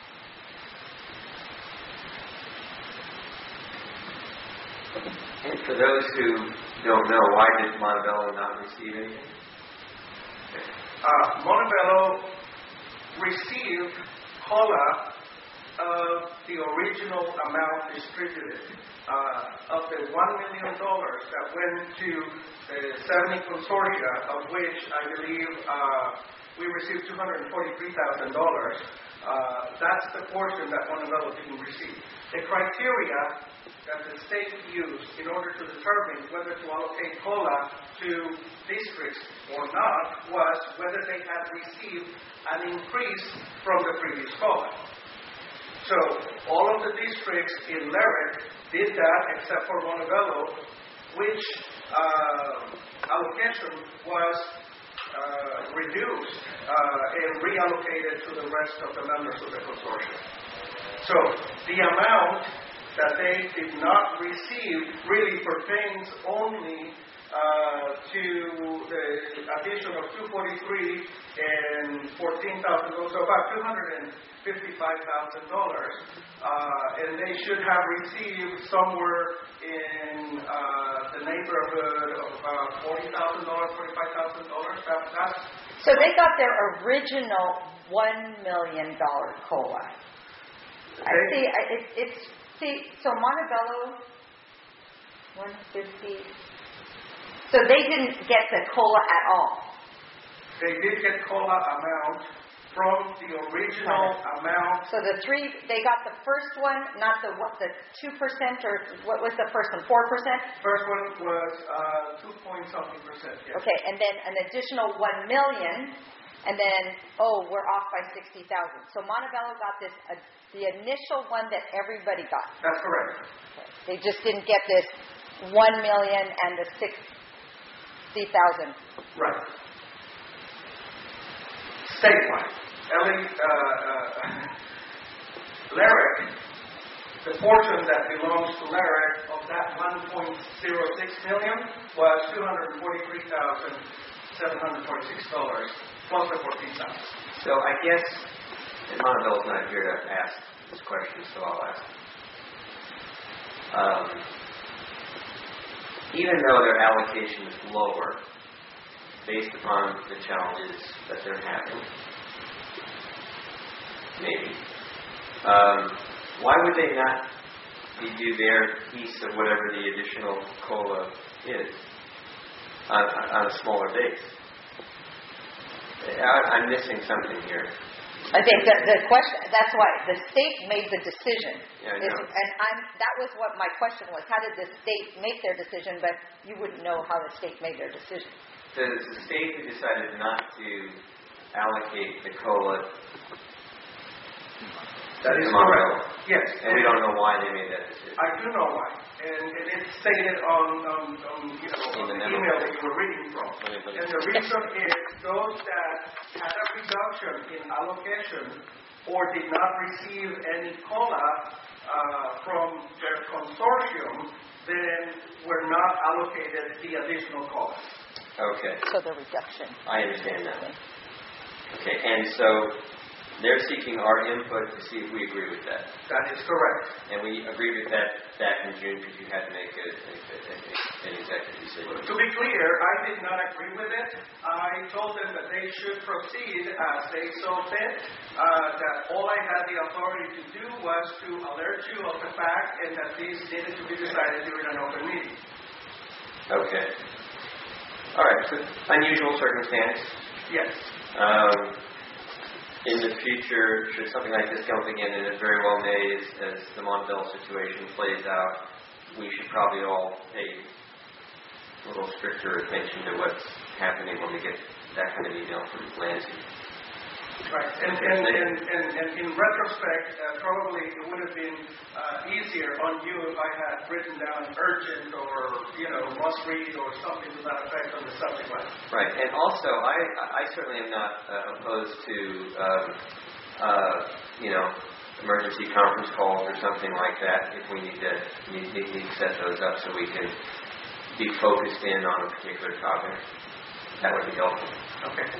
And for those who don't know, why did Montebello not receive anything? Uh, Montebello received COLA of the original amount distributed. Uh, of the one million dollars that went to the seventy consortia, of which I believe uh, we received two hundred forty-three thousand dollars, uh, that's the portion that Montebello didn't receive. The criteria that the state used in order to determine whether to allocate COLA to districts or not was whether they had received an increase from the previous COLA. So all of the districts in Lyric did that except for Montebello, which uh, allocation was uh, reduced uh, and reallocated to the rest of the members of the consortium. So the amount that they did not receive really pertains only uh, to the addition of two forty-three and fourteen thousand dollars, so about two hundred fifty-five thousand dollars, uh, and they should have received somewhere in uh, the neighborhood of about forty thousand dollars, forty-five thousand dollars. That, that's so they got their original one million dollar COLA. I see. I, it, it's see. So Montebello, one fifty. So they didn't get the COLA at all. They did get COLA amount from the original amount. So the three, they got the first one, not the what, the two percent or what was the first one? Four percent. First one was uh, two point something percent. Yes. Okay, and then an additional one million, and then oh, we're off by sixty thousand. So Montebello got this, uh, the initial one that everybody got. That's correct. They just didn't get this one million and the sixty thousand. Right. Statewide. L A, uh, uh, Lyric the portion that belongs to LAREC of that one point zero six million was two hundred forty-three thousand seven hundred forty-six dollars plus the fourteen thousand. So I guess, and Montebello's not here to ask this question, so I'll ask. Um, even though their allocation is lower, based upon the challenges that they're having, maybe, um, why would they not do their piece of whatever the additional COLA is on, on a smaller base? I, I'm missing something here. I think that the question, that's why the state made the decision. Yeah, I Is- know. and I'm, that was what my question was. How did the state make their decision? But you wouldn't know how the state made their decision. The, the state who decided not to allocate the COLA That is to Montebello. correct. Yes. And we don't know why they made that decision. I do know why. And, and it's stated on, on, on you know, In on the the memo. email that you were reading from. Let me- let me- And the reason is those that had a reduction in allocation or did not receive any COLA uh, from their consortium, then were not allocated the additional COLA. Okay. So the reduction. I understand that. Okay, and so they're seeking our input to see if we agree with that. That is correct. And we agreed with that back in June because you had to make a, a, a, a, an executive decision. To be clear, I did not agree with it. I told them that they should proceed as they saw fit, uh, that all I had the authority to do was to alert you of the fact and that this needed to be decided during an open meeting. Okay. All right, so unusual circumstance. Yes. Um, in the future, should something like this come up again, and it very well may, as, as the Montebello situation plays out, we should probably all pay a little stricter attention to what's happening when we get that kind of email from Lansing. Right. And, and, and, and, and in retrospect, uh, probably it would have been uh, easier on you if I had written down urgent or, you know, must read or something to that effect on the subject line. Right. And also, I, I certainly am not uh, opposed to, um, uh, you know, emergency conference calls or something like that if we need to, need, need to set those up so we can be focused in on a particular topic. That would be helpful. Okay.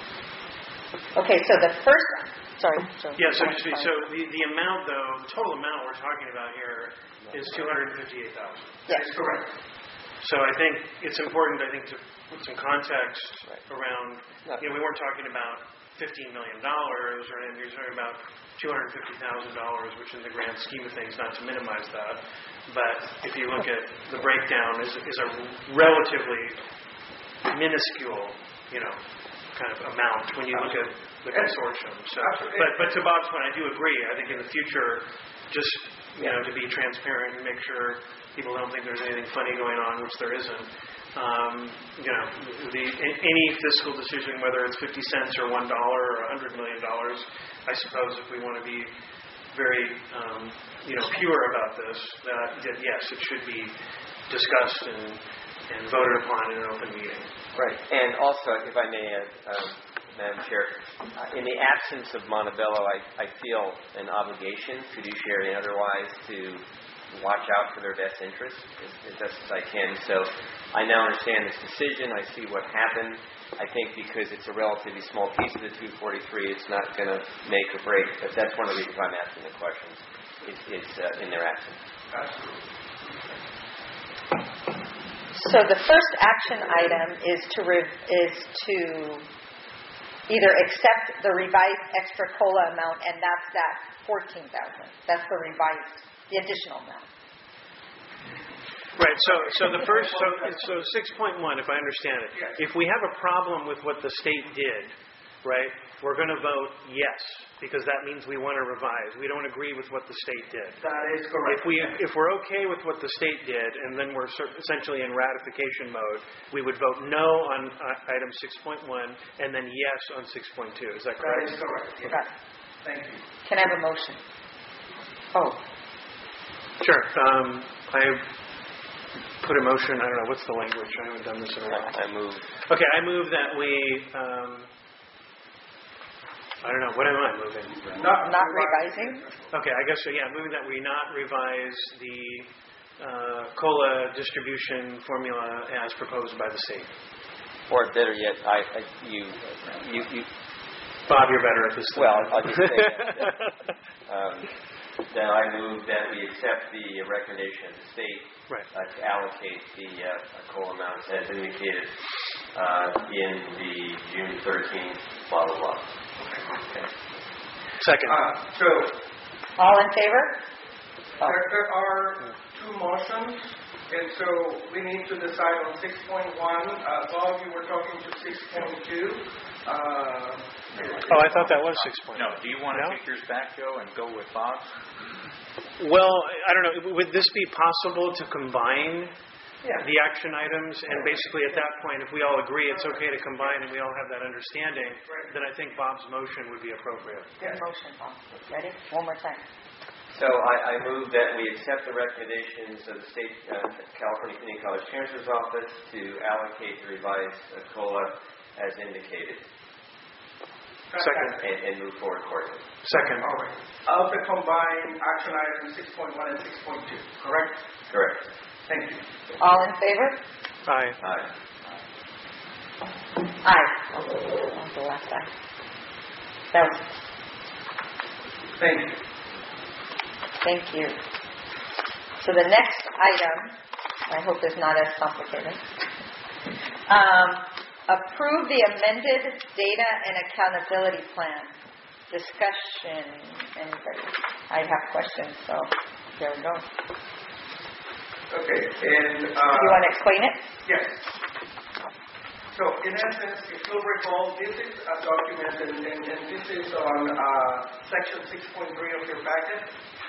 Okay, so the first, sorry. sorry. Yeah, so, so so the, the amount, though, the total amount we're talking about here is two hundred fifty-eight thousand dollars. Yes. That is correct. So I think it's important, I think, to put some context around, you know, we weren't talking about fifteen million dollars, or anything. You're talking about two hundred fifty thousand dollars, which in the grand scheme of things, not to minimize that, but if you look at the breakdown, is, is a relatively minuscule, you know, kind of amount when you look at the consortium. So, but, but to Bob's point, I do agree. I think in the future, just, you know, to be transparent and make sure people don't think there's anything funny going on, which there isn't. Um, you know, the, any fiscal decision, whether it's fifty cents or one dollar or a hundred million dollars, I suppose if we want to be very, um, you know, pure about this, that, that yes, it should be discussed and, and voted upon in an open meeting. Right. And also, if I may add, um, Madam Chair, uh, in the absence of Montebello, I, I feel an obligation, fiduciary and otherwise, to watch out for their best interests as, as best as I can. So I now understand this decision. I see what happened. I think because it's a relatively small piece of the two forty-three, it's not going to make or break. But that's one of the reasons why I'm asking the questions. Is, is uh, in their absence. Absolutely. So the first action item is to re- is to either accept the revised extra COLA amount, and that's that fourteen thousand. That's the revised, the additional amount. Right. So, so the first, so so six point one, if I understand it, Yes. if we have a problem with what the state did, right, we're going to vote yes, because that means we want to revise. We don't agree with what the state did. That is correct. If we if we're okay with what the state did, and then we're cer- essentially in ratification mode, we would vote no on uh, item six point one, and then yes on six point two. Is that That correct? is correct. Yes. Got it. Thank you. Can I have a motion? Oh, Sure. Um, I put a motion. I don't know what's the language. I haven't done this in a while. I move. Okay, I move that we um, I don't know. What am I moving? Not, Not revising? Okay, I guess so. Yeah, moving that we not revise the uh, COLA distribution formula as proposed by the state. Or better yet, I, I you, you, you. Bob, you're better at this. Than Well, I am. I'll just say that. um, then I move that we accept the recommendation of the state right. uh, to allocate the uh, COLA amounts as indicated uh, in the June thirteenth blah blah blah. Okay. Second. Uh, so All in favor? Oh. there, there are two motions, and so we need to decide on six point one. Uh, Bob, you were talking to six point two. Uh, oh, I thought that was six point. No, do you want to No? take yours back, Joe, and go with Bob's? Well, I don't know. Would this be possible to combine yeah. the action items? And basically, at that point, if we all agree it's okay to combine and we all have that understanding, Right. then I think Bob's motion would be appropriate. Yes. Motion, Bob. Ready? One more time. So I, I move that we accept the recommendations of the state uh, California Community College Chancellor's Office to allocate the revised uh, COLA as indicated. Second. And, and move forward accordingly. Second. All right. Of the combined action items six point one and six point two, correct? Correct. Thank you. All in favor? Aye. Aye. Aye. Oh, that was the last aye. That was, Thank you. thank you. So the next item, I hope is not as complicated. Um, approve the amended data and accountability plan. Discussion. Anybody? I have questions, so there we go. Okay, and uh, You want to explain it? yes. So in essence, if you'll recall, this is a document, and, and, and this is on uh, section six point three of your packet.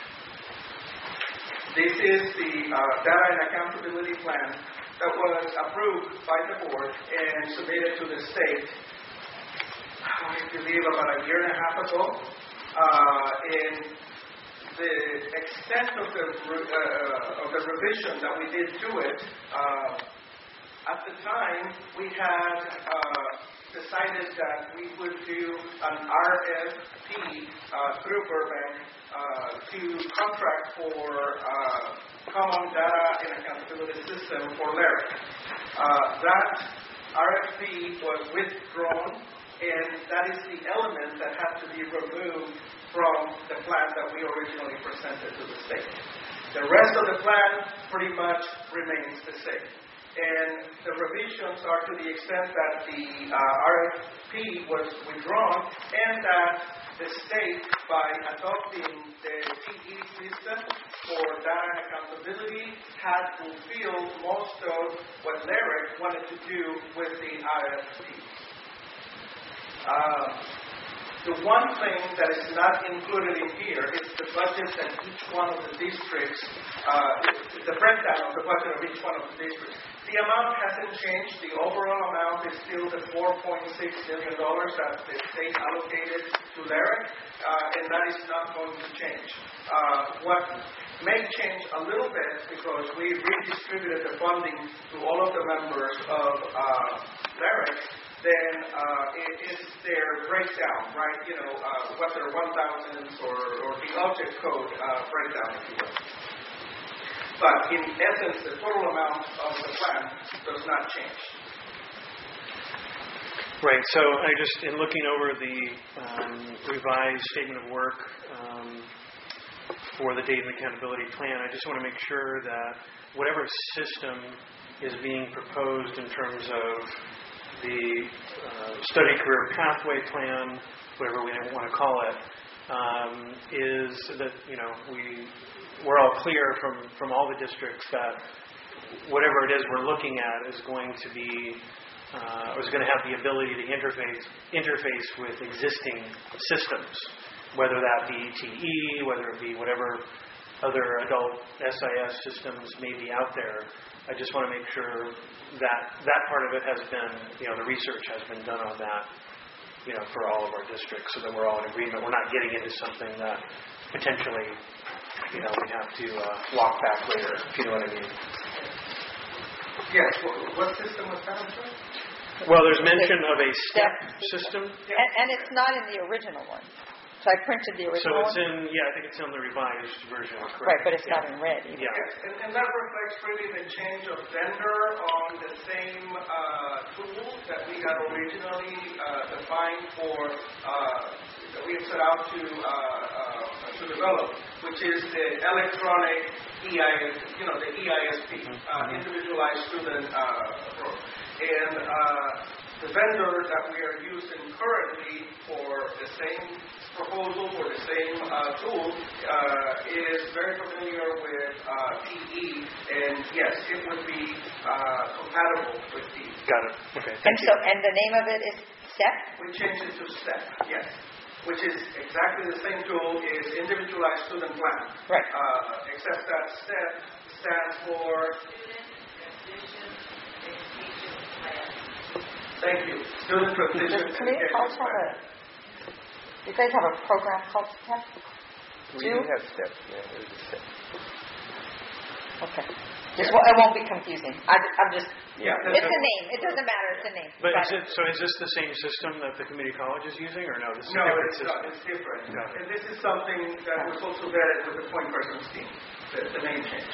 This is the uh, data and accountability plan that was approved by the board and submitted to the state, I believe, about a year and a half ago. Uh, and the extent of the re- uh, of the revision that we did to it, uh, at the time, we had uh, decided that we would do an R F P uh, through Burbank uh, to contract for uh, Common Data and Accountability System for LARIC. Uh, that R F P was withdrawn, and that is the element that had to be removed from the plan that we originally presented to the state. The rest of the plan pretty much remains the same. And the revisions are to the extent that the uh, R F P was withdrawn and that the state, by adopting the T E system for data and accountability, had fulfilled most of what LARIC wanted to do with the R F P. Uh, The one thing that is not included in here is the budget that each one of the districts, uh, the breakdown of the budget of each one of the districts. The amount hasn't changed. The overall amount is still the four point six million dollars that the state allocated to LARIC, uh, and that is not going to change. Uh, what may change a little bit, because we redistributed the funding to all of the members of uh, LARIC, then uh, it is their breakdown, right? You know, uh, what their one thousands or, or the object code uh, breakdown, if you will. But in essence, the total amount of the plan does not change. Right. So I just, in looking over the um, revised statement of work um, for the data and accountability plan, I just want to make sure that whatever system is being proposed in terms of the uh, study career pathway plan, whatever we want to call it, um, is that, you know, we, we're all clear from, from all the districts that whatever it is we're looking at is going to be, uh, is going to have the ability to interface, interface with existing systems, whether that be T E, whether it be whatever other adult S I S systems may be out there. I just want to make sure that that part of it has been, you know, the research has been done on that, you know, for all of our districts, so that we're all in agreement. We're not getting into something that potentially, you know, we have to uh, walk back later, if you know what I mean. Yes. What, what system was that? I'm sorry? Well, there's mention of a step system. And, and it's not in the original one. So I printed the So original it's one. in, yeah, I think it's in the revised version. Correct. Right, but it's Yeah. not in red either. Yeah. Yes, and, and that reflects really the change of vendor on the same uh, tool that we had originally uh, defined for, uh, that we had set out to, uh, uh, to develop, which is the electronic E I S, you know, the E I S P, uh, Individualized Student uh, Program. And uh, the vendor that we are using currently for the same proposal, for the same uh, tool, uh, is very familiar with uh, P E, and yes, it would be uh, compatible with P E. Got it. Okay. And Thank so, you. and the name of it is STEP? We changed it to STEP, yes, which is exactly the same tool as Individualized Student Plan. Right. Uh, except that STEP stands for, thank you, Student Transition Does community Education college have Plan. a, you guys have a program called STEP? We Do? do have steps. Yeah, there's a step. Okay. Just, well, it won't be confusing. I, I'm just, Yeah. it's a name. It doesn't matter. It's a name. But Got is it, so is this the same system that the community college is using, or no? This is No, a different it's system. not. It's different. Got it. And this is something that was also vetted with the point person scheme, the, the name change.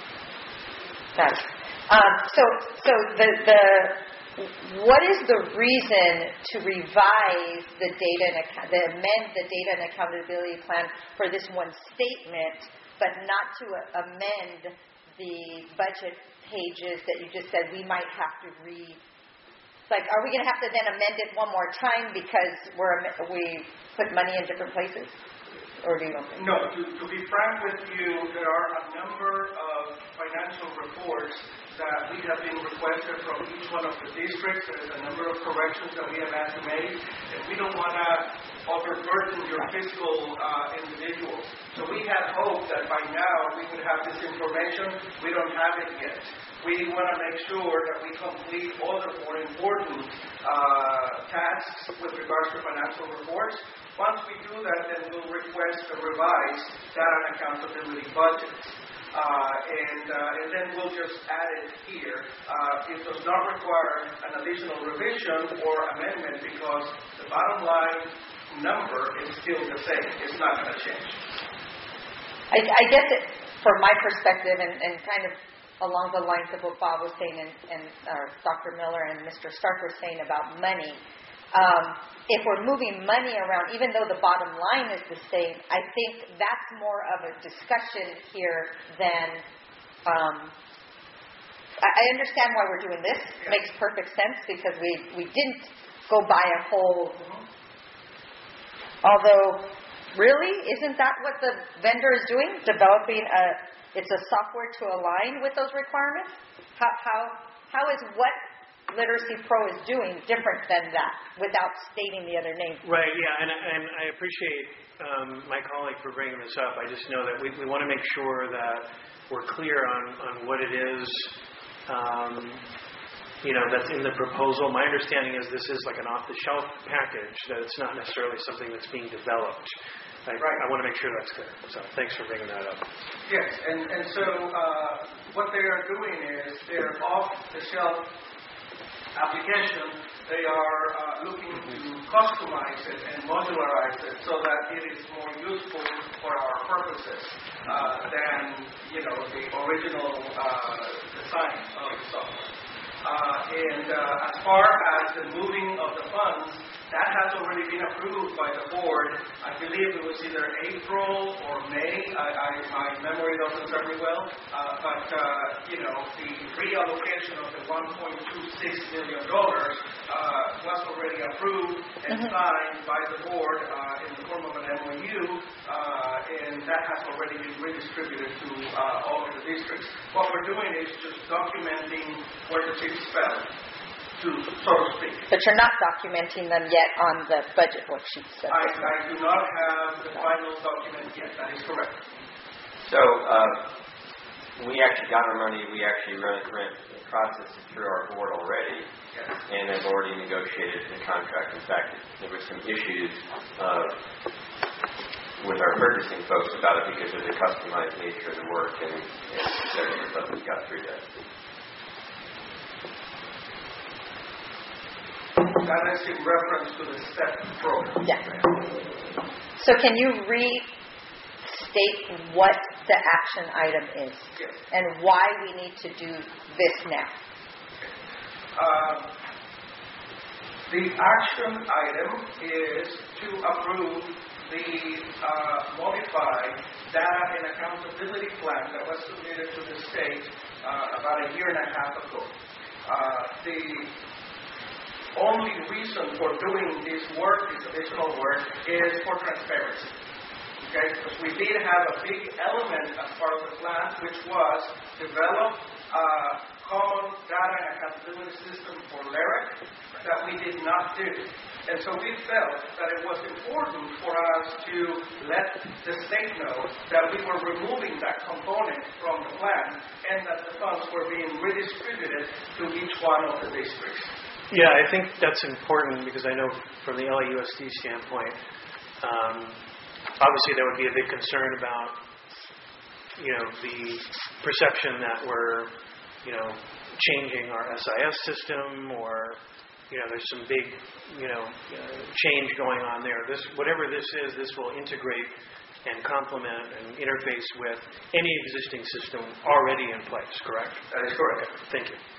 Got it. Um, so, so the, the, what is the reason to revise the data and account, the amend the data and accountability plan for this one statement, but not to uh, amend the budget pages that you just said we might have to read? Like, are we going to have to then amend it one more time because we're we put money in different places? Or do you don't think? No, to, to be frank with you, there are a number of financial reports that we have been requested from each one of the districts. There's a number of corrections that we have had to make, and we don't want to overburden your fiscal uh, individuals. So we had hoped that by now we would have this information. We don't have it yet. We want to make sure that we complete all the more important uh, tasks with regards to financial reports. Once we do that, then we'll request a revised data and accountability budget. Uh, and, uh, and then we'll just add it here. Uh, it does not require an additional revision or amendment because the bottom line number is still the same. It's not going to change. I, I guess it, from my perspective, and, and kind of along the lines of what Bob was saying and, and uh, Doctor Miller and Mister Stark were saying about money, um, if we're moving money around, even though the bottom line is the same, I think that's more of a discussion here than... Um, I, I understand why we're doing this. It makes perfect sense because we, we didn't go buy a whole... Although, really, isn't that what the vendor is doing? Developing a... It's a software to align with those requirements? How how how is what Literacy Pro is doing different than that without stating the other name? Right, yeah, and, and I appreciate um, my colleague for bringing this up. I just know that we, we want to make sure that we're clear on, on what it is, um, you know, that's in the proposal. My understanding is this is like an off-the-shelf package, that it's not necessarily something that's being developed. I, Right. I want to make sure that's clear. So thanks for bringing that up. Yes, and, and so uh, what they are doing is they're off-the-shelf application. They are uh, looking to customize it and modularize it so that it is more useful for our purposes uh, than, you know, the original uh, design of the software. Uh, and uh, as far as the moving of the funds, that has already been approved by the board. I believe it was either April or May. I, I, my memory doesn't serve me well. Uh, but, uh, you know, the reallocation of the one point two six million dollars uh, was already approved and mm-hmm. signed by the board uh, in the form of an M O U, uh, and that has already been redistributed to uh, all of the districts. What we're doing is just documenting where the chips fell. To, so to speak. But you're not documenting them yet on the budget worksheet. I, I do not have the final document yet. That is correct. So uh, we actually got our money. We actually run, run the process through our board already, yes. and have already negotiated the contract. In fact, there were some issues uh, with our purchasing folks about it because of the customized nature of the work, and, and everything, but we got through that. That is in reference to the STEP program. Yeah. So can you restate what the action item is? Yes. And why we need to do this now? Uh, the action item is to approve the uh, modified data and accountability plan that was submitted to the state uh, about a year and a half ago. Uh, the only reason for doing this work, this additional work, is for transparency. Okay, because we did have a big element as part of the plan, which was develop a common data and accountability system for LEREC that we did not do. And so we felt that it was important for us to let the state know that we were removing that component from the plan and that the funds were being redistributed to each one of the districts. Yeah, I think that's important because I know from the L A U S D standpoint, um, obviously there would be a big concern about, you know, the perception that we're, you know, changing our S I S system or, you know, there's some big, you know, uh, change going on there. This, whatever this is, this will integrate and complement and interface with any existing system already in place, correct? That is correct. Okay, thank you.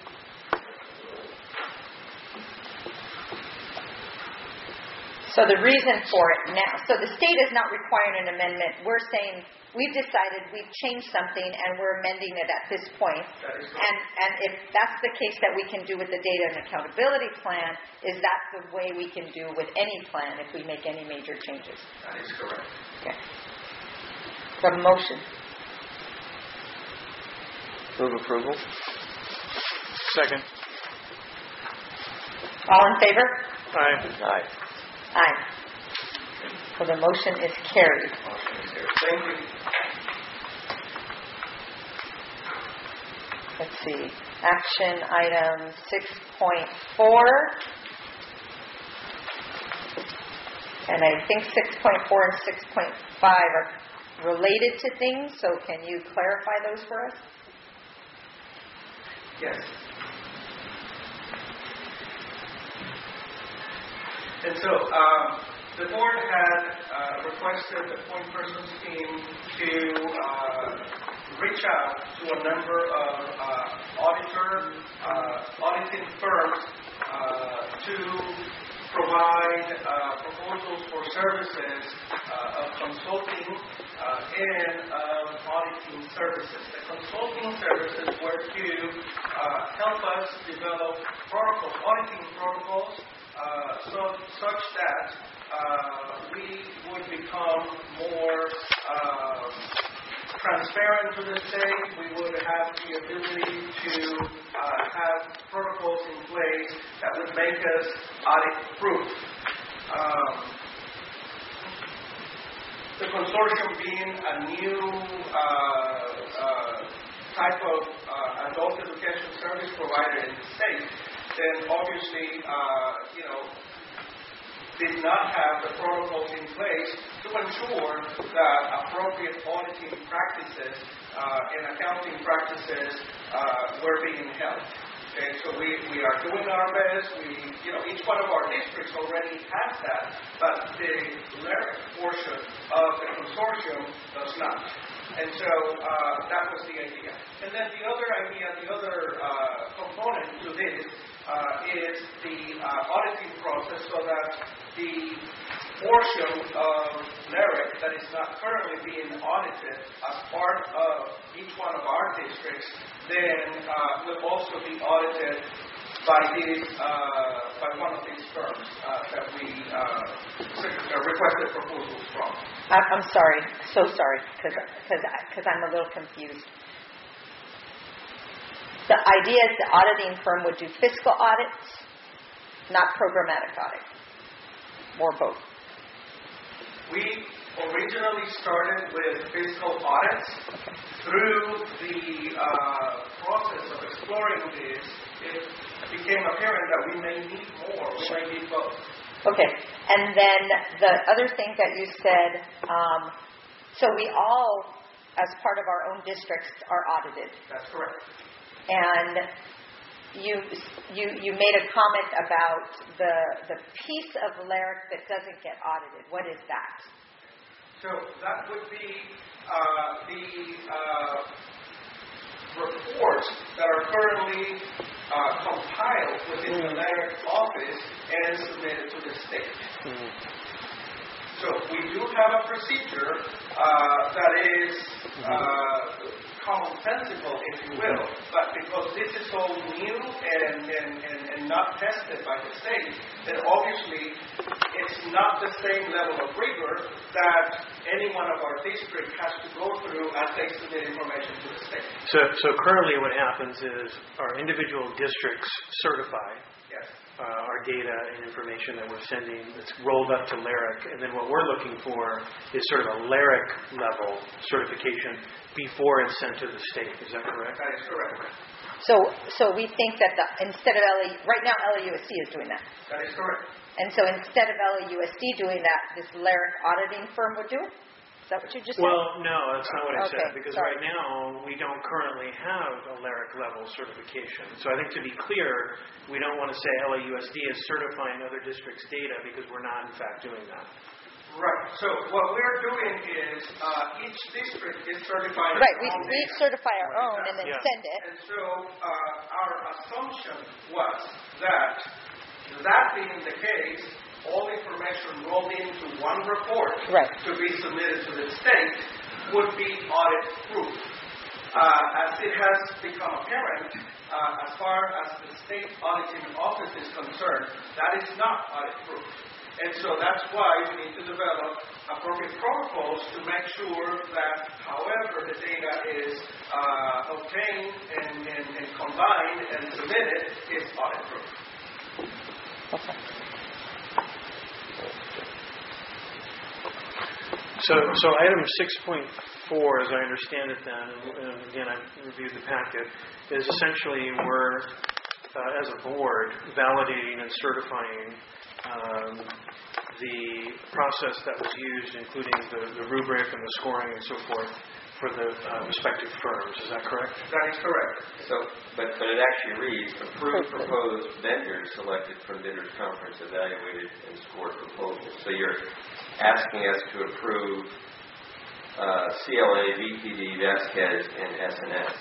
So the reason for it now, so the state is not requiring an amendment. We're saying we've decided we've changed something and we're amending it at this point. And and if that's the case that we can do with the data and accountability plan, is that the way we can do with any plan if we make any major changes? That is correct. Okay. The motion. Move approval. Second. All in favor? Aye. Aye. Aye. So the motion is carried. Thank you. Let's see. Action item six point four. And I think six point four and six point five are related to things, so can you clarify those for us? Yes. And so um, the board had uh, requested the point person team to uh, reach out to a number of uh, auditor, uh, auditing firms uh, to provide uh, proposals for services uh, of consulting uh, and of auditing services. The consulting services were to uh, help us develop protocols, auditing protocols, Uh, so, such that uh, we would become more uh, transparent to the state. We would have the ability to uh, have protocols in place that would make us audit-proof. Um, the consortium being a new uh, uh, type of uh, adult education service provider in the state, then obviously, uh, you know, did not have the protocols in place to ensure that appropriate auditing practices uh, and accounting practices uh, were being held. Okay, so we, we are doing our best. We, you know, each one of our districts already has that, but the LEREC portion of the consortium does not. And so uh, that was the idea. And then the other idea, the other uh, component to this Uh, is the uh, auditing process so that the portion of LEREC that is not currently being audited as part of each one of our districts then uh, will also be audited by these, uh, by one of these firms uh, that we uh, requested proposals from. I'm sorry, so sorry, because I'm a little confused. The idea is the auditing firm would do fiscal audits, not programmatic audit, or both. We originally started with fiscal audits. Through the uh, process of exploring this, it became apparent that we may need more. We may need both. Okay, and then the other thing that you said, um, so we all, as part of our own districts, are audited. That's correct. And you you you made a comment about the the piece of LARIC that doesn't get audited. What is that? So that would be uh, the uh, reports that are currently uh, compiled within the LARIC office and submitted to the state. Mm-hmm. So we do have a procedure uh, that is uh, commonsensical, if you will, but because this is so new and, and, and, and not tested by the state, then obviously it's not the same level of rigor that any one of our districts has to go through as they submit information to the state. So, so currently what happens is our individual districts certify Yes. uh, our data and information that we're sending. It's rolled up to LARIC, and then what we're looking for is sort of a LARIC level certification before it's sent to the state. Is that correct? That is correct. So so we think that the instead of L A, right now L A U S D is doing that. That is correct. And so instead of L A U S D doing that, this LARIC auditing firm would do it? Is that what you just said? Well, no, that's not what I Okay, said, because sorry. right now we don't currently have a LARIC level certification. So I think to be clear, we don't want to say L A U S D is certifying other districts' data because we're not in fact doing that. Right. So what we're doing is uh, each district is certifying. Right, their we, own we data. certify our own and then Yeah. send it. And so uh, our assumption was that, that being the case, all information rolled into one report Right. to be submitted to the state would be audit-proof. Uh, as it has become apparent, uh, as far as the state auditing office is concerned, that is not audit-proof. And so that's why we need to develop appropriate protocols to make sure that however the data is uh, obtained and, and, and combined and submitted is audit-proof. Okay. So, so item six point four, as I understand it then, and again, I reviewed the packet, is essentially we're, uh, as a board, validating and certifying um, the process that was used, including the, the rubric and the scoring and so forth, for the uh, respective firms. Is that correct? That is correct. So, but, but it actually reads, approved proposed vendors selected from bidders conference evaluated and scored proposals. So you're asking us to approve uh, C L A, V T D, Vasquez, and S N S.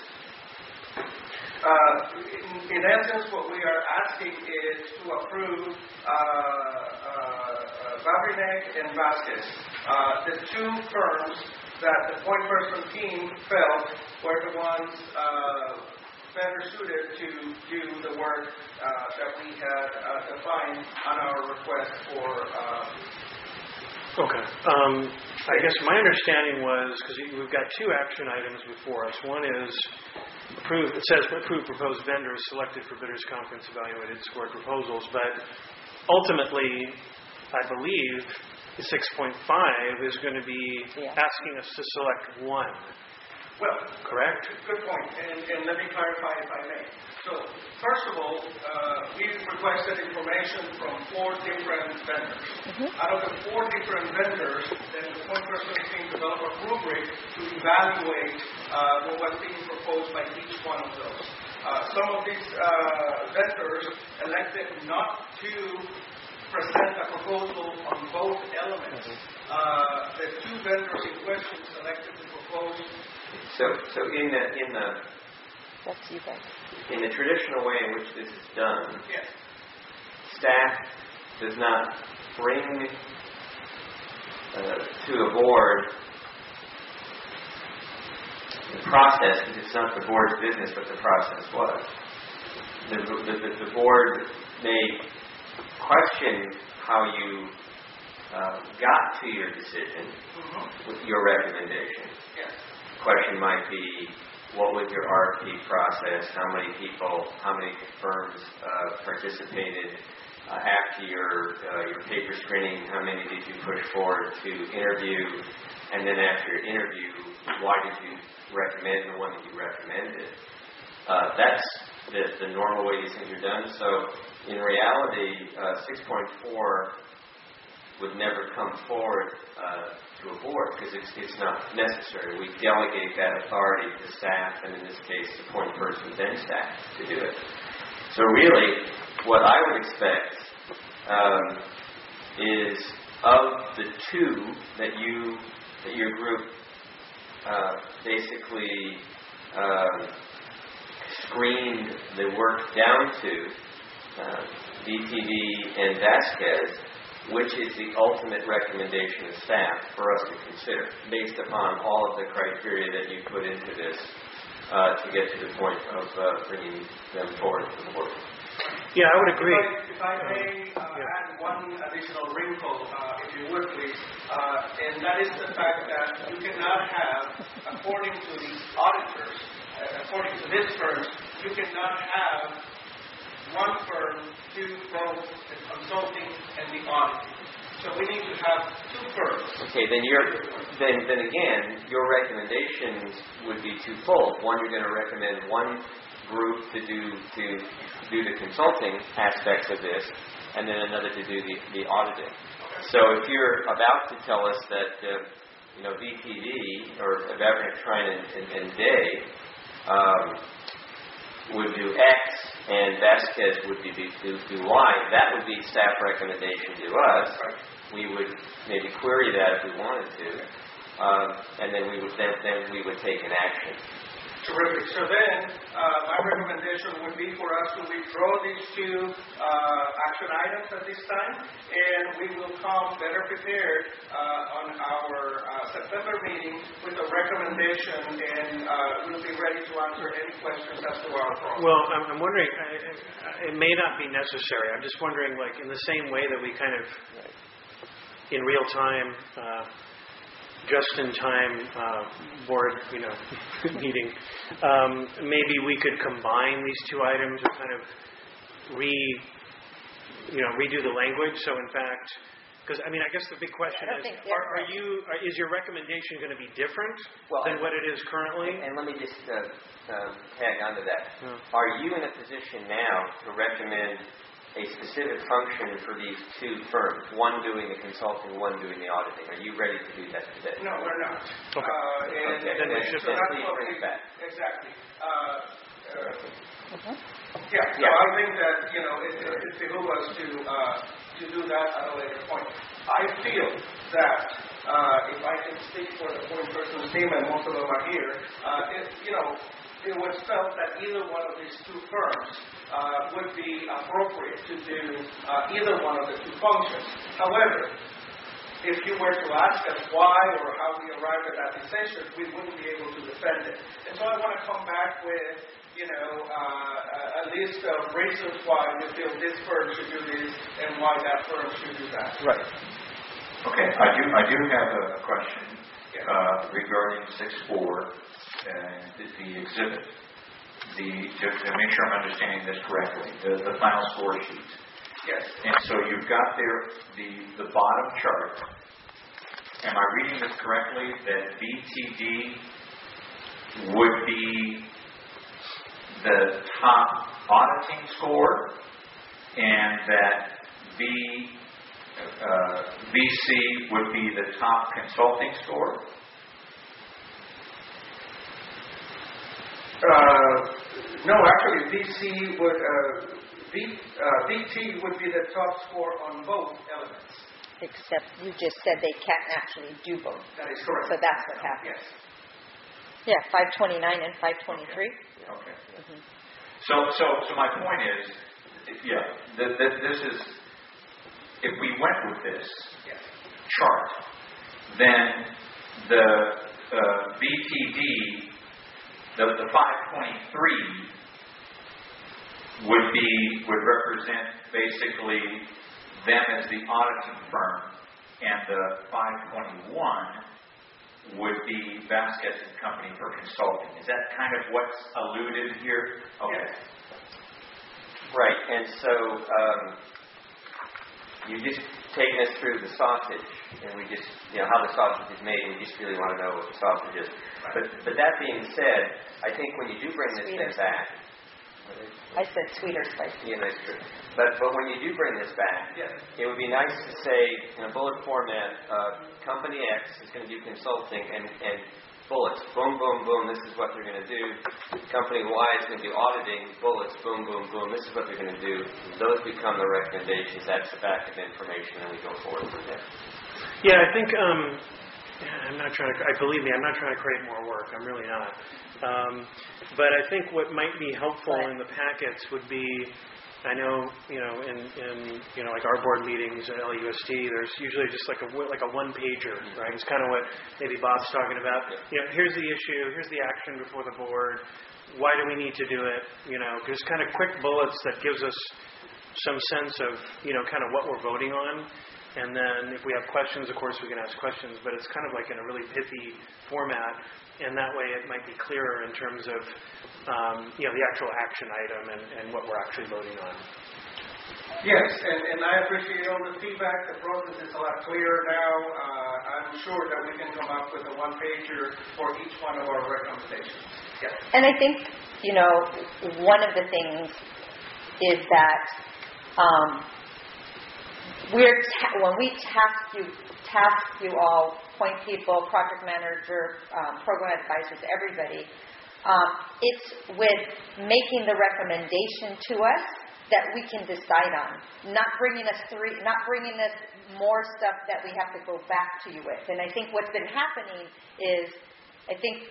Uh, in, in essence, what we are asking is to approve uh, uh, uh, Babrinek and Vasquez, uh, the two firms that the point person team felt were the ones uh, better suited to do the work uh, that we had uh, defined on our request for. Uh, Okay. Um, I guess my understanding was, because we've got two action items before us. One is approved, it says approved proposed vendors selected for bidders conference evaluated scored proposals, but ultimately, I believe six point five is going to be Yeah. asking us to select one. well, Correct? good point, and, and let me clarify if I may. So, first of all, uh, we requested information from four different vendors. Mm-hmm. Out of the four different vendors, then the point person team developed a rubric to evaluate uh, what was being proposed by each one of those. Uh, some of these uh, vendors elected not to present a proposal on both elements. Uh, the two vendors in question selected to propose. So, so in the in the That's you guys. in the traditional way in which this is done, Yes. staff does not bring uh, to a board the process, because it's not the board's business what the process was. The, the, the, the board may question how you uh, got to your decision Mm-hmm. with your recommendation. Yes. Question might be, what was your R F P process? How many people, how many firms uh, participated uh, after your uh, your paper screening? How many did you push forward to interview? And then after your interview, why did you recommend the one that you recommended? Uh, that's the, the normal way these things are done. So in reality, uh, six point four would never come forward uh, to a board because it's, it's not necessary. We delegate that authority to staff, and in this case, the point person, then staff, to do it. So really, what I would expect um, is of the two that you that your group uh, basically um, screened the work down to, uh, V T V and Vasquez, which is the ultimate recommendation of staff for us to consider, based upon all of the criteria that you put into this uh, to get to the point of uh, bringing them forward to the board. Yeah, I would agree. If I, if I may uh, yeah. add one additional wrinkle, uh, if you would please, uh, and that is the fact that you cannot have, according to the auditors, uh, according to this firm, you cannot have one firm do both the consulting and the auditing. So we need to have two firms. Okay, then you're then then again, your recommendations would be twofold. One, you're going to recommend one group to do to do the consulting aspects of this, and then another to do the, the auditing. So if you're about to tell us that uh, you know V T V or Vavrenek, Trine, and, and, and Day um, would do X and Vasquez would be do, do Y, that would be staff recommendation to us. We would maybe query that if we wanted to, um, and then we would then, then we would take an action. Terrific. So then, uh, my recommendation would be for us to withdraw these two uh, action items at this time, and we will come better prepared uh, on our uh, September meeting with a recommendation, and uh, we'll be ready to answer any questions as to our problem. Well, I'm, I'm wondering, I, I, it may not be necessary. I'm just wondering, like, in the same way that we kind of, in real time, uh, just-in-time uh, board, you know, meeting. Um, maybe we could combine these two items and kind of re, you know, redo the language. So, in fact, because I mean, I guess the big question is: are, are you? Are, is your recommendation going to be different well, than what it is currently? And let me just uh, um, tag onto that. Yeah. Are you in a position now to recommend a specific function for these two firms, one doing the consulting, one doing the auditing? Are you ready to do that today? No, we're not. Okay. Uh, and, okay. and, Then, and so that's please what bring we, it back. Exactly. Uh, uh, Mhm. yeah, so Yeah. I think that, you know, it, it, it behooves us to, uh, to do that at a later point. I feel that, uh, if I can speak for the point person's team, and most of them are here, uh, it, you know, it was felt that either one of these two firms uh, would be appropriate to do uh, either one of the two functions. However, if you were to ask us why or how we arrived at that decision, we wouldn't be able to defend it. And so I want to come back with, you know, uh, a list of reasons why we feel this firm should do this and why that firm should do that. Right. Okay, I do I do have a question Yeah. uh, regarding six four and the, the exhibit. The to, to make sure I'm understanding this correctly, the, the final score sheet. Yes. And so you've got there the the bottom chart. Am I reading this correctly? That V T D would be the top auditing score, and that V uh, V C would be the top consulting score? Uh, no, actually, V C would uh, v, uh, V T would be the top score on both elements. Except you just said they can't actually do both. That is correct. So that's what happened. Yes. Yeah, five twenty-nine and five twenty-three. Okay. Mm-hmm. So, so, so my point is, yeah, that, that this is, if we went with this Yes. chart, then the uh, V T D, the, the five twenty-three would be, would represent basically them as the auditing firm, and the five twenty-one would be Vasquez and Company for consulting. Is that kind of what's alluded here? Okay. Yes. Right, and so um, you just taken us through the sausage, and we just, you know, how the sausage is made, and we just really want to know what the sausage is. But, but that being said, I think when you do bring this Sweeter. thing back, I said sweeter spicy. yeah, that's true. But but when you do bring this back, Yes. it would be nice to say in a bullet format, uh, Company X is going to do consulting, and, and bullets, boom, boom, boom, this is what they're going to do. Company Y is going to do auditing, bullets, boom, boom, boom, this is what they're going to do. Those become the recommendations. That's the backup information, and we go forward from there. Yeah, I think, um, I'm not trying to, I believe me, I'm not trying to create more work. I'm really not. Um, but I think what might be helpful in the packets would be, I know, you know, in, in you know, like our board meetings at L U S D, there's usually just like a like a one pager, right? It's kind of what maybe Bob's talking about. You know, here's the issue, here's the action before the board. Why do we need to do it? You know, just kind of quick bullets that gives us some sense of, you know, kind of what we're voting on. And then if we have questions, of course, we can ask questions. But it's kind of like in a really pithy format. And that way it might be clearer in terms of, um, you know, the actual action item and, and what we're actually voting on. Yes, and, and I appreciate all the feedback. The process is a lot clearer now. Uh, I'm sure that we can come up with a one-pager for each one of our recommendations. Yes. And I think, you know, one of the things is that um, we're ta- when we task you, task you all, point people, project manager, um, program advisors, everybody, um, it's with making the recommendation to us that we can decide on, not bringing us three, not bringing us more stuff that we have to go back to you with. And I think what's been happening is, I think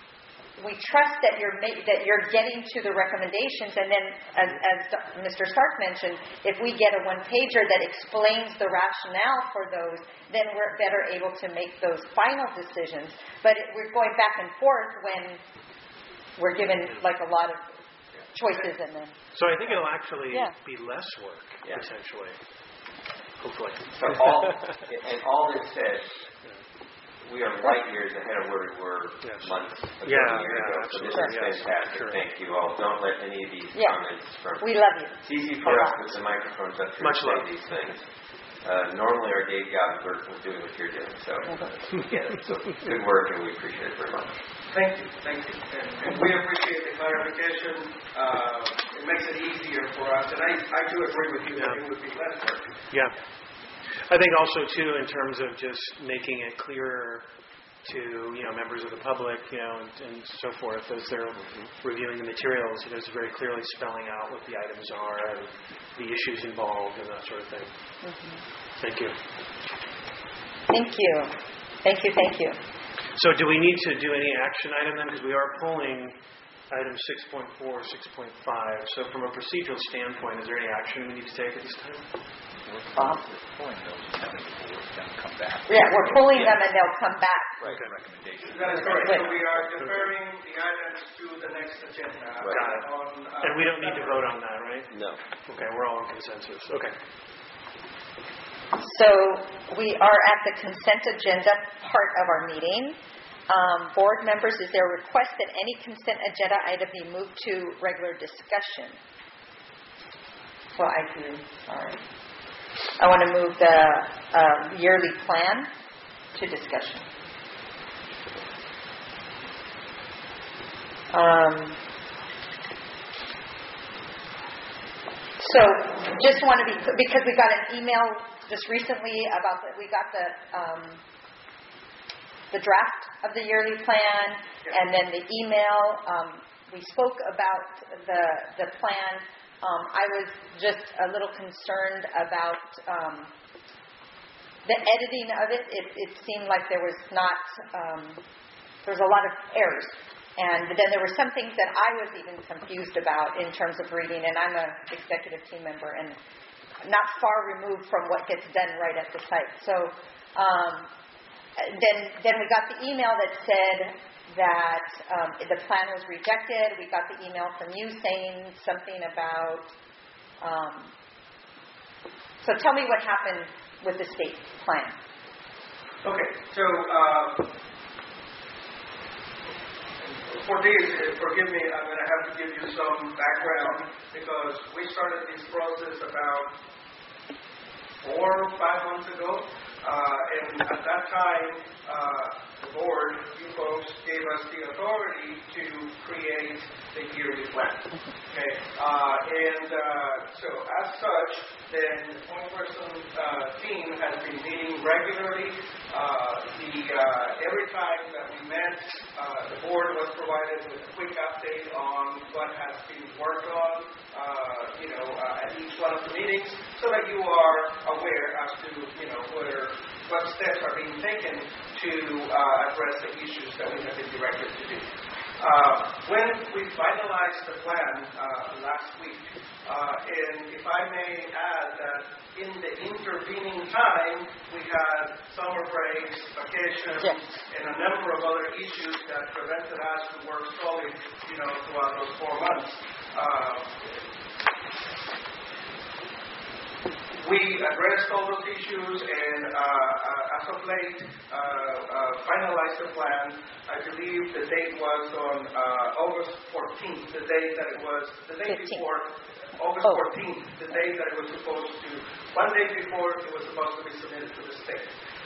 we trust that you're ma- that you're getting to the recommendations, and then, as, as Mister Stark mentioned, if we get a one-pager that explains the rationale for those, then we're better able to make those final decisions. But it, we're going back and forth when we're given like a lot of choices in them. So I think it'll actually Yeah. be less work, Yeah. essentially. Hopefully. So all, and all this said, we are light years ahead of where we were Yes. months ago, Yeah, a year yeah, ago. So absolutely. this is Yes, fantastic. sure. Thank you all. Don't let any of these Yeah. comments from... We love you. It's easy for A us lot. with the microphones up here Much to say love. these things. Uh, normally our day job, we're, we're doing what you're doing. So, uh, yeah, so good work, and we appreciate it very much. Thank you, thank you. And, and we appreciate the clarification. Uh, it makes it easier for us. And I, I do agree with you that Yeah. it would be less work. Yeah. I think also, too, in terms of just making it clearer to, you know, members of the public, you know, and, and so forth, as they're reviewing the materials, it is very clearly spelling out what the items are and the issues involved and that sort of thing. Mm-hmm. Thank you. Thank you. Thank you, thank you. So do we need to do any action item then? Because we are pulling items six point four, six point five. So from a procedural standpoint, is there any action we need to take at this time? Bob? Pulling those and having the board then come back. Yeah, we're pulling them and they'll come back. Right, recommendation. That is correct. So we are deferring the items to the next agenda. Got it. On, uh, And we don't need to vote on that, right? No. Okay, we're all in consensus. Okay. So we are at the consent agenda part of our meeting. Um, board members, is there a request that any consent agenda item be moved to regular discussion? Well, I do. Sorry. I want to move the um, yearly plan to discussion. Um, so just want to be, because we got an email just recently about that, we got the um, the draft of the yearly plan, and then the email. Um, we spoke about the the plan. Um, I was just a little concerned about um, the editing of it. it. It seemed like there was not um, there was a lot of errors. And then there were some things that I was even confused about in terms of reading, and I'm an executive team member and not far removed from what gets done right at the site. So um, then, then we got the email that said that um, the plan was rejected. We got the email from you saying something about. Um, so tell me what happened with the state plan. Okay, so. Uh, For these, forgive me, I'm going to have to give you some background because we started this process about four or five months ago Uh, and at that time, uh, the board, you folks, gave us the authority to create the yearly plan. Okay, uh, and uh, so as such, then the point person uh, team has been meeting regularly. Uh, the uh, every time that we met, uh, the board was provided with a quick update on what has been worked on, uh, you know, uh, at each one of the meetings, so that you are aware as to, you know, where what steps are being taken to uh, address the issues that we have been directed to do. Uh, when we finalized the plan uh, last week, uh, and if I may add that in the intervening time, we had summer breaks, vacations, yes. and a number of other issues that prevented us to work solid, you know, throughout those four months. Uh, We addressed all those issues, and uh, uh, as of late, uh, uh, finalized the plan. I believe the date was on uh, August fourteenth, the day that it was, the day fifteenth. before, August Oh. fourteenth, the day that it was supposed to, one day before it was supposed to be submitted to the state.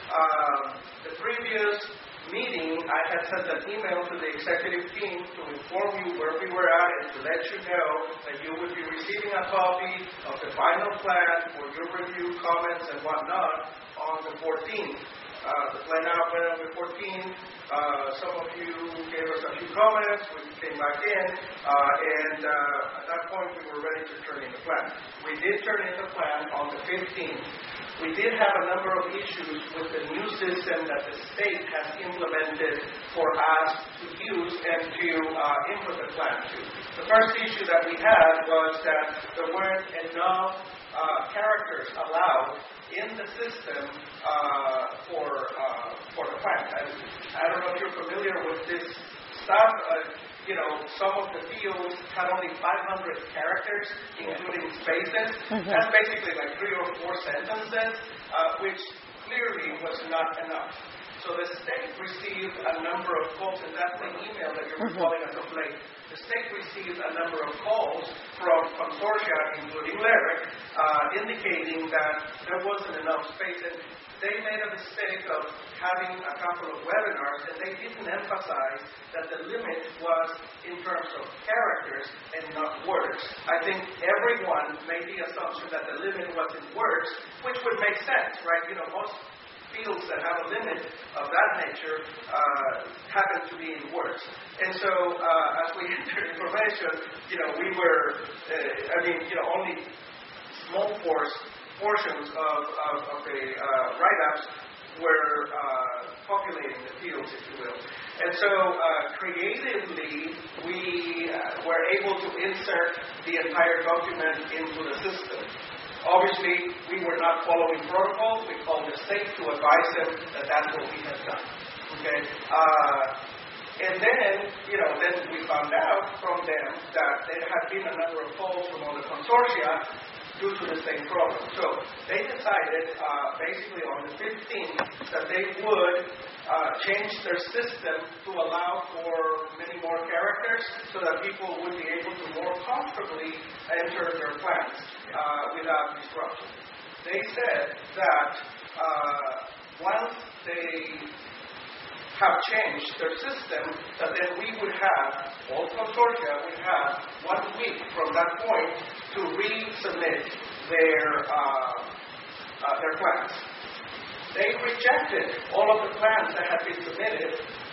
Uh, the previous meeting, I had sent an email to the executive team to inform you where we were at and to let you know that you would be receiving a copy of the final plan for your review, comments, and whatnot on the fourteenth. Uh, the plan out went on the fourteenth. Uh, some of you gave us a few comments. We came back in, uh, and uh, at that point we were ready to turn in the plan. We did turn in the plan on the fifteenth. We did have a number of issues with the new system that the state has implemented for us to use and to uh, input the plan to. The first issue that we had was that there weren't enough uh, characters allowed in the system uh, for uh, for the plan. And I don't know if you're familiar with this stuff. Uh, You know, some of the fields had only five hundred characters, including spaces. Mm-hmm. That's basically like three or four sentences, uh, which clearly was not enough. So the state received a number of calls, and that's the email that you're Mm-hmm. recalling as of late. The state received a number of calls from consortia, including Lyric, uh, indicating that there wasn't enough space. And they made a mistake of having a couple of webinars, and they didn't emphasize that the limit was in terms of characters and not words. I think everyone made the assumption that the limit was in words, which would make sense, right? You know, most fields that have a limit of that nature uh, happen to be in words. And so uh, as we entered information, you know, we were, uh, I mean, you know, only small force portions of, of, of the uh, write-ups were uh, populating the fields, if you will. And so uh, creatively, we uh, were able to insert the entire document into the system. Obviously, we were not following protocol. We called the state to advise them that that's what we had done. Okay? Uh, and then, you know, then we found out from them that there had been a number of calls from other consortia due to the same problem. So they decided, uh, basically on the fifteenth, that they would uh, change their system to allow for many more characters so that people would be able to more comfortably enter their plans uh, without disruption. They said that uh, once they have changed their system, that then we would have, all consortia would have one week from that point to resubmit their uh, uh, their plans. They rejected all of the plans that had been submitted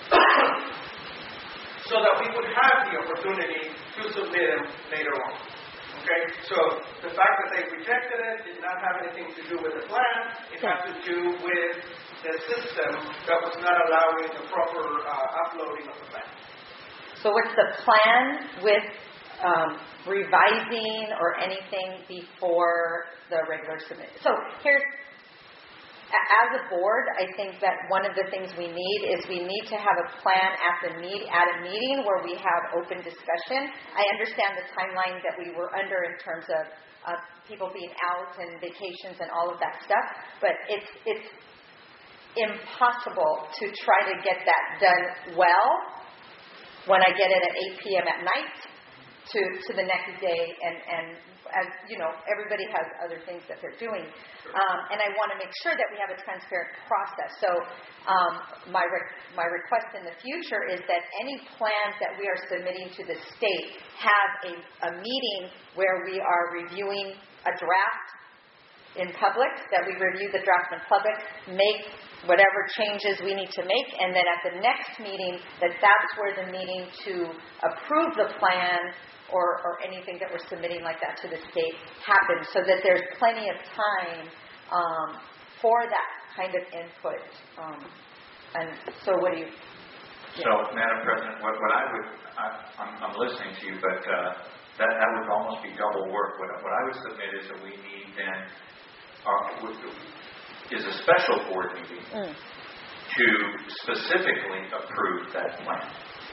so that we would have the opportunity to submit them later on. Okay? So the fact that they rejected it did not have anything to do with the plan. It had to do with the system that was not allowing the proper uh, uploading of the plan. So what's the plan with um, revising or anything before the regular submit? So here's, as a board, I think that one of the things we need is we need to have a plan at the meet at a meeting where we have open discussion. I understand the timeline that we were under in terms of uh, people being out and vacations and all of that stuff, but it's it's impossible to try to get that done well when I get it at eight p.m. at night to, to the next day, and, and as you know, everybody has other things that they're doing. Um, and I want to make sure that we have a transparent process. So um, my, re- my request in the future is that any plans that we are submitting to the state have a, a meeting where we are reviewing a draft in public, that we review the draft in public, make whatever changes we need to make, and then at the next meeting, that that's where the meeting to approve the plan or, or anything that we're submitting like that to the state happens, so that there's plenty of time um, for that kind of input. Um, and so what do you... So, Madam President, what, what I would, I, I'm, I'm listening to you, but uh, that, that would almost be double work. What, what I would submit is that we need then Uh, is a special board meeting mm. to specifically approve that plan.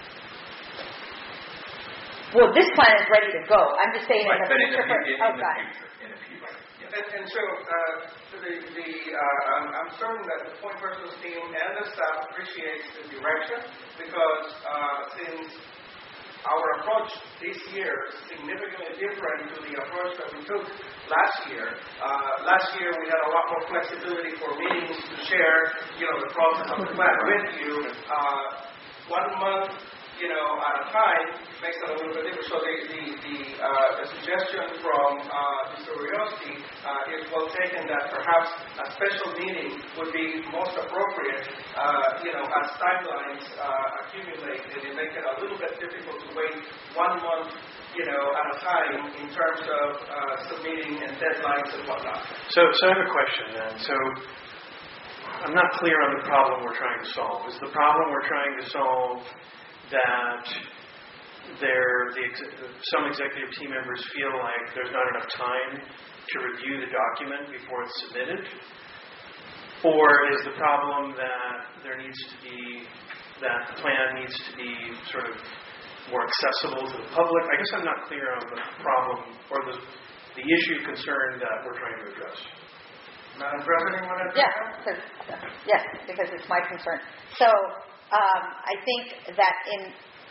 Well, this plan is ready to go. I'm just saying right, in the but future. In the, in, oh, in the future. In the future. Yes. And, and so uh, the, the uh, I'm, I'm certain that the point person's team and the staff appreciates the direction, because uh, since our approach this year is significantly different to the approach that we took last year. Uh, last year we had a lot more flexibility for meetings to share, you know, the process of the plan with you. Uh, one month, you know, at a time makes it a little bit different. So the the the, uh, the suggestion from uh, Mister Riosky uh, is well taken, that perhaps a special meeting would be most appropriate. Uh, you know, as timelines uh, accumulate, and it makes it a little bit difficult to wait one month, you know, at a time in terms of uh, submitting and deadlines and whatnot. So, so I have a question then. So, I'm not clear on the problem we're trying to solve. Is the problem we're trying to solve that there, the, some executive team members feel like there's not enough time to review the document before it's submitted? Or is the problem that there needs to be, that the plan needs to be sort of more accessible to the public? I guess I'm not clear on the problem or the, the issue concern that we're trying to address. Madam President, you want to yeah, because, uh, yes, because it's my concern. So um, I think that in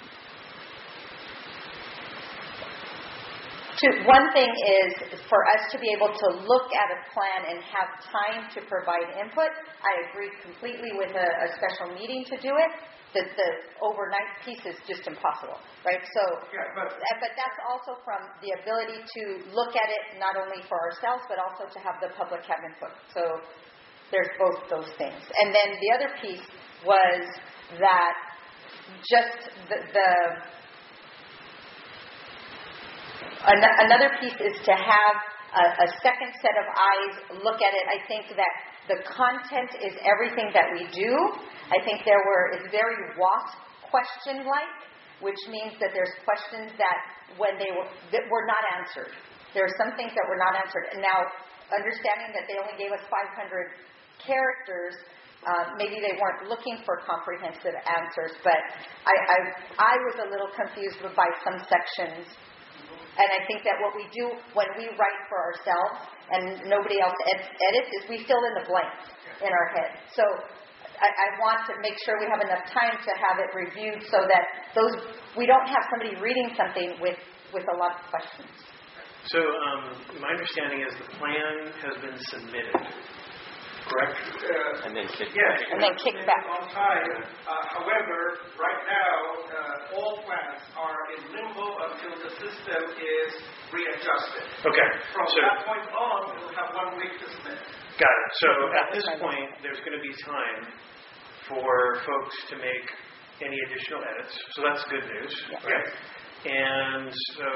to, one thing is for us to be able to look at a plan and have time to provide input. I agree completely with a, a special meeting to do it. The, the overnight piece is just impossible, right? So, yeah, but, but that's also from the ability to look at it not only for ourselves, but also to have the public have input. So there's both those things. And then the other piece was that just the, the an- another piece is to have a, a second set of eyes look at it. I think that the content is everything that we do. I think there were, it's very WASP question-like, which means that there's questions that when they were, that were not answered. There are some things that were not answered. And now, understanding that they only gave us five hundred characters, uh, maybe they weren't looking for comprehensive answers, but I, I, I was a little confused by some sections. And I think that what we do when we write for ourselves and nobody else ed- edits is we fill in the blanks in our head. So I, I want to make sure we have enough time to have it reviewed so that those we don't have somebody reading something with, with a lot of questions. So um, my understanding is the plan has been submitted, correct? Uh, And then kicked yes, back. And then kicked back. on time. Uh, however, right now, uh, all plans are in limbo until the system is readjusted. Okay. From So, that point on, we'll have one week to submit. got it. So at this point, there's going to be time for folks to make any additional edits. So that's good news, Yeah. right? And so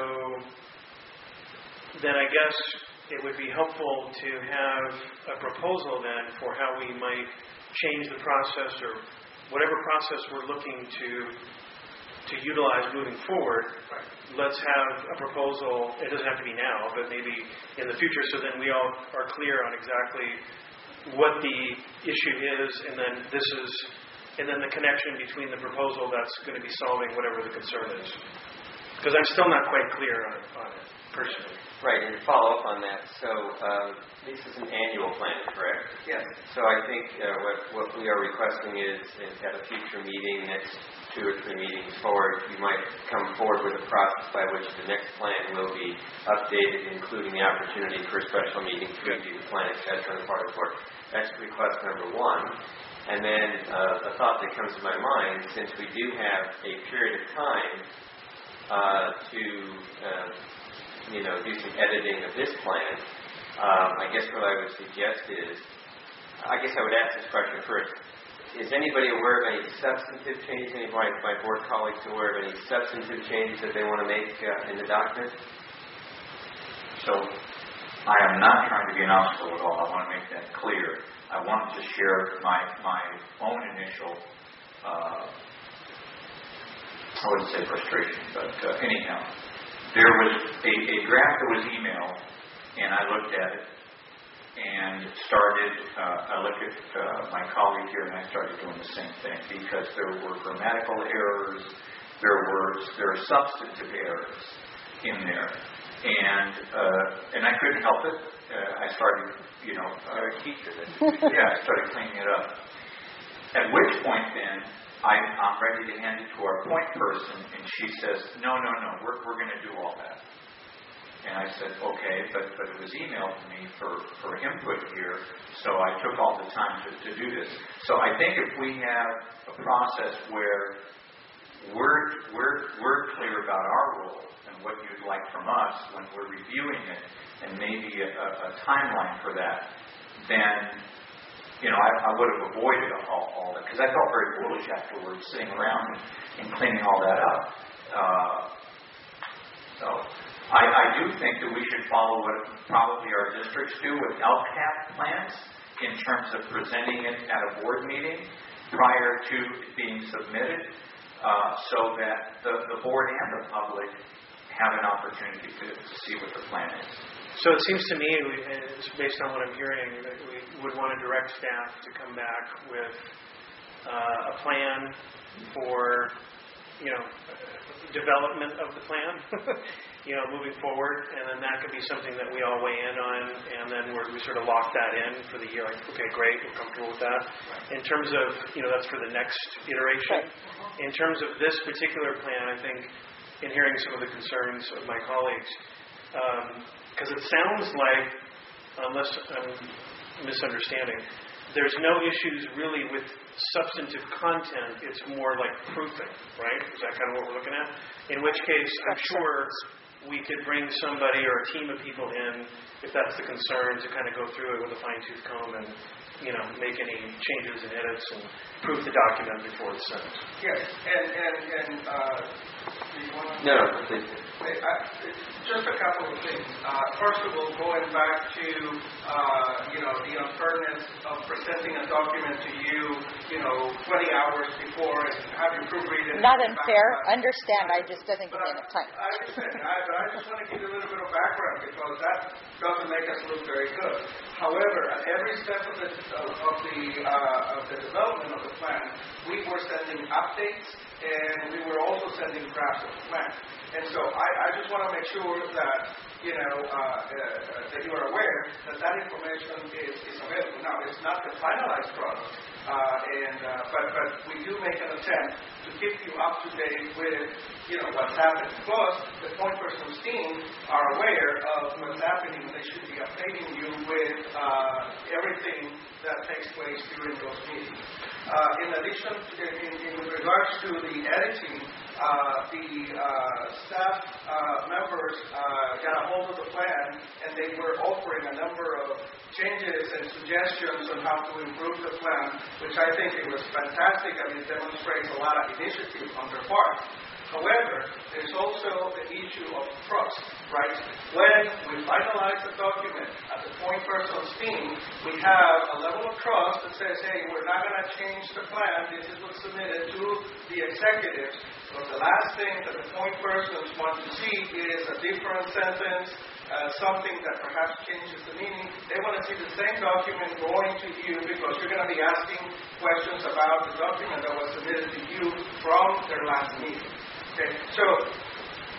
then I guess it would be helpful to have a proposal then for how we might change the process or whatever process we're looking to to utilize moving forward. Right. Let's have a proposal. It doesn't have to be now, but maybe in the future, so then we all are clear on exactly what the issue is, and then this is, and then the connection between the proposal that's going to be solving whatever the concern is. Because I'm still not quite clear on, on it, personally. Right, and to follow up on that, so um, this is an annual plan, correct? Yes. So I think uh, what, what we are requesting is, is at a future meeting, next two or three meetings forward, you might come forward with a process by which the next plan will be updated, including the opportunity for a special meeting to review the plan, et cetera, on the part of the board. That's request number one. And then uh, a thought that comes to my mind, since we do have a period of time uh, to uh, you know, do some editing of this plan, um, I guess what I would suggest is, I guess I would ask this question first. Is anybody aware of any substantive changes? Any of my, my board colleagues aware of any substantive changes that they want to make uh, in the document? So, I am not trying to be an obstacle at all. I want to make that clear. I wanted to share my my own initial, uh, I wouldn't say frustration, but uh, anyhow, there was a, a draft that was emailed, and I looked at it, and started, uh, I looked at uh, my colleague here, and I started doing the same thing, because there were grammatical errors, there were there were substantive errors in there, and uh, and I couldn't help it. Uh, I started, you know, uh, yeah, I started cleaning it up. At which point, then, I, I'm ready to hand it to our point person, and she says, no, no, no, we're we're going to do all that. And I said, okay, but, but it was emailed to me for, for input here, so I took all the time to, to do this. So I think if we have a process where we're, we're, we're clear about our role and what you'd like from us when we're reviewing it, and maybe a, a timeline for that, then, you know, I, I would have avoided all, all that, because I felt very foolish afterwards sitting around and, and cleaning all that up. Uh, so... I, I do think that we should follow what probably our districts do with L C A P plans in terms of presenting it at a board meeting prior to it being submitted, uh, so that the, the board and the public have an opportunity to, to see what the plan is. So it seems to me, based on what I'm hearing, that we would want to direct staff to come back with uh, a plan for, you know, development of the plan. You know, moving forward, and then that could be something that we all weigh in on, and then we're, we sort of lock that in for the year. Like, okay, great, we're comfortable with that. In terms of, you know, that's for the next iteration. In terms of this particular plan, I think, in hearing some of the concerns of my colleagues, because um, it sounds like, unless I'm misunderstanding, there's no issues really with substantive content. It's more like proofing, right? Is that kind of what we're looking at? In which case, I'm sure we could bring somebody or a team of people in, if that's the concern, to kind of go through it with a fine-tooth comb and, you know, make any changes and edits and proof the document before it's sent. Yes, and, and, and uh, do you want to... No, no, please. I, I, just a couple of things. Uh, first of all, going back to, uh, you know, the unfairness of presenting a document to you, you know, twenty hours before and have you proofread it. Not unfair. Understand. I just don't think we have enough time. I understand. I, but I just want to give you a little bit of background, because that doesn't make us look very good. However, at every step of the of, of the uh, of the development of the plan, we were sending updates, and we were also sending drafts of the plan. And so I, I just want to make sure that, you know, uh, uh, that you are aware that that information is, is available. Now, it's not the finalized product, uh, and uh, but but we do make an attempt to keep you up to date with, you know, what's happening. Plus, the point persons team are aware of what's happening. They should be updating you with uh, everything that takes place during those meetings. Uh, in addition, in, in regards to the editing, uh, the uh, staff uh, members uh, got a hold of the plan, and they were offering a number of changes and suggestions on how to improve the plan, which I think it was fantastic. I mean, it demonstrates a lot of initiative on their part. However, there's also the issue of trust, right? When we finalize the document at the point person's team, we have a level of trust that says, hey, we're not going to change the plan. This is what's submitted to the executives. But the last thing that the point persons want to see is a different sentence, uh, something that perhaps changes the meaning. They want to see the same document going to you, because you're going to be asking questions about the document that was submitted to you from their last meeting. Okay, so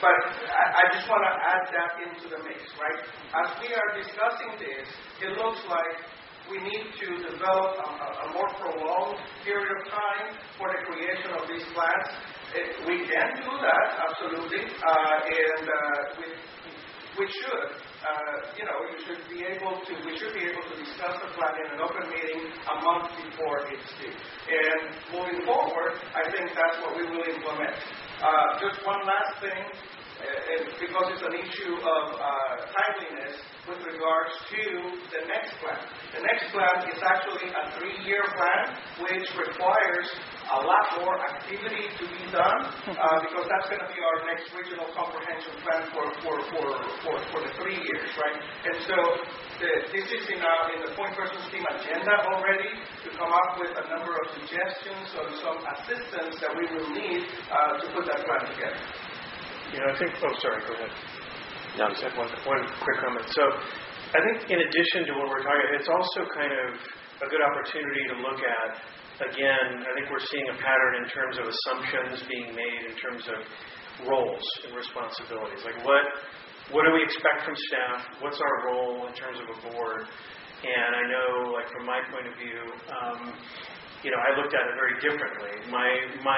but I, I just want to add that into the mix, right? As we are discussing this, it looks like we need to develop a, a more prolonged period of time for the creation of these plans. It, we can do that, absolutely, uh, and uh, we, we should. Uh, you know, you should be able to. We should be able to discuss the plan in an open meeting a month before it's due. And moving forward, I think that's what we will implement. Uh, just one last thing. Uh, because it's an issue of uh, timeliness with regards to the next plan. The next plan is actually a three-year plan, which requires a lot more activity to be done, uh, because that's going to be our next regional comprehension plan for for, for, for, for the three years, right? And so the, this is in, our, in the Point Persons team agenda already to come up with a number of suggestions or some assistance that we will need uh, to put that plan together. You know, I think, oh, sorry, go ahead. No, I just had one, one quick comment. So I think in addition to what we're talking about, it's also kind of a good opportunity to look at, again, I think we're seeing a pattern in terms of assumptions being made in terms of roles and responsibilities. Like what what do we expect from staff? What's our role in terms of a board? And I know, like from my point of view, um, you know, I looked at it very differently. My my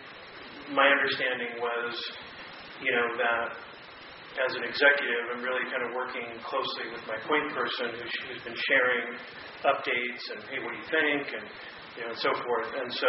my understanding was, you know, that as an executive, I'm really kind of working closely with my point person who's, who's been sharing updates and, hey, what do you think, and you know, and so forth. And so,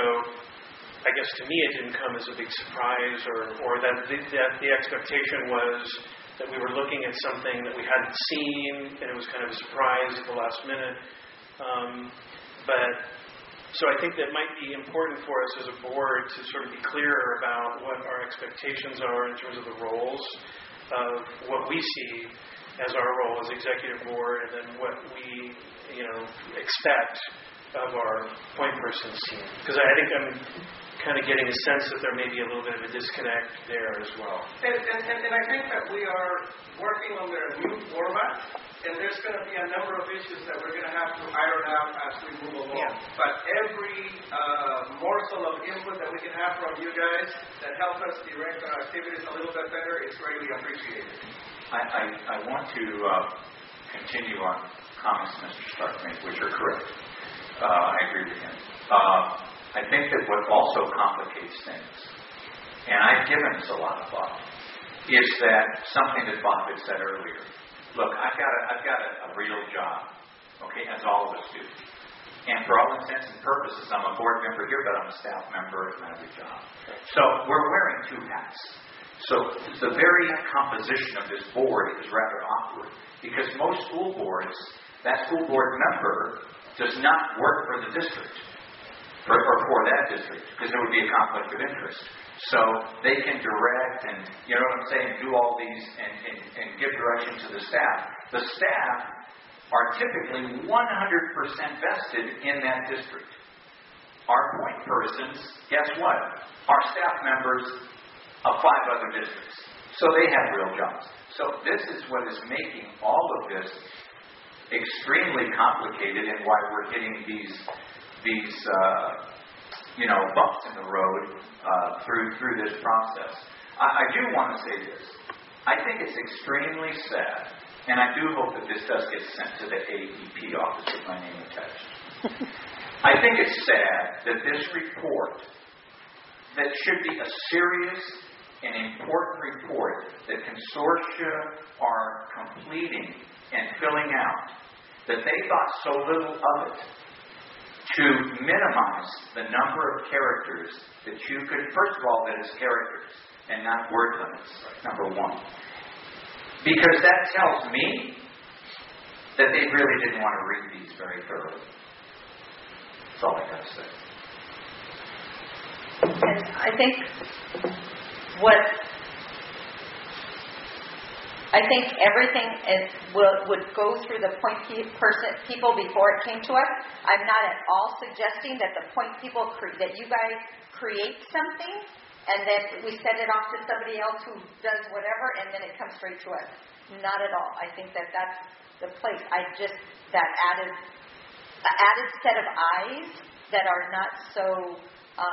I guess to me, it didn't come as a big surprise, or or that the, that the expectation was that we were looking at something that we hadn't seen, and it was kind of a surprise at the last minute. Um, but So I think that might be important for us as a board to sort of be clearer about what our expectations are in terms of the roles of what we see as our role as executive board, and then what we, you know, expect of our point persons team. Because I think I'm kind of getting a sense that there may be a little bit of a disconnect there as well. And, and, and, and I think that we are working on their new format, and there's going to be a number of issues that we're going to have to iron out as we move along. Yeah. But every uh, morsel of input that we can have from you guys that help us direct our activities a little bit better is greatly appreciated. I, I, I want to uh, continue on comments Mister Stark made, which are correct. Uh, I agree with him. Uh, I think that what also complicates things, and I've given this a lot of thought, is that something that Bob had said earlier. Look, I've got a, I've got a, a real job, okay, as all of us do. And for all intents and purposes, I'm a board member here, but I'm a staff member and I have a job. So we're wearing two hats. So the very composition of this board is rather awkward, because most school boards, that school board member does not work for the district, for, or for that district, because there would be a conflict of interest. So they can direct and, you know what I'm saying, do all these and, and, and give direction to the staff. The staff are typically one hundred percent vested in that district. Our point persons, guess what? Are staff members of five other districts. So they have real jobs. So this is what is making all of this extremely complicated, and why we're getting these these uh, you know bumps in the road uh, through through this process. I, I do want to say this. I think it's extremely sad, and I do hope that this does get sent to the A E P office with my name attached. I think it's sad that this report, that should be a serious and important report that consortia are completing and filling out, that they thought so little of it to minimize the number of characters that you could, first of all, that is characters and not word limits, number one. Because that tells me that they really didn't want to read these very thoroughly. That's all I got to say. And I think what I think everything is, will, would go through the point pe- person, people before it came to us. I'm not at all suggesting that the point people cre- that you guys create something and then we send it off to somebody else who does whatever and then it comes straight to us. Not at all. I think that that's the place. I just that added added set of eyes that are not so. Um,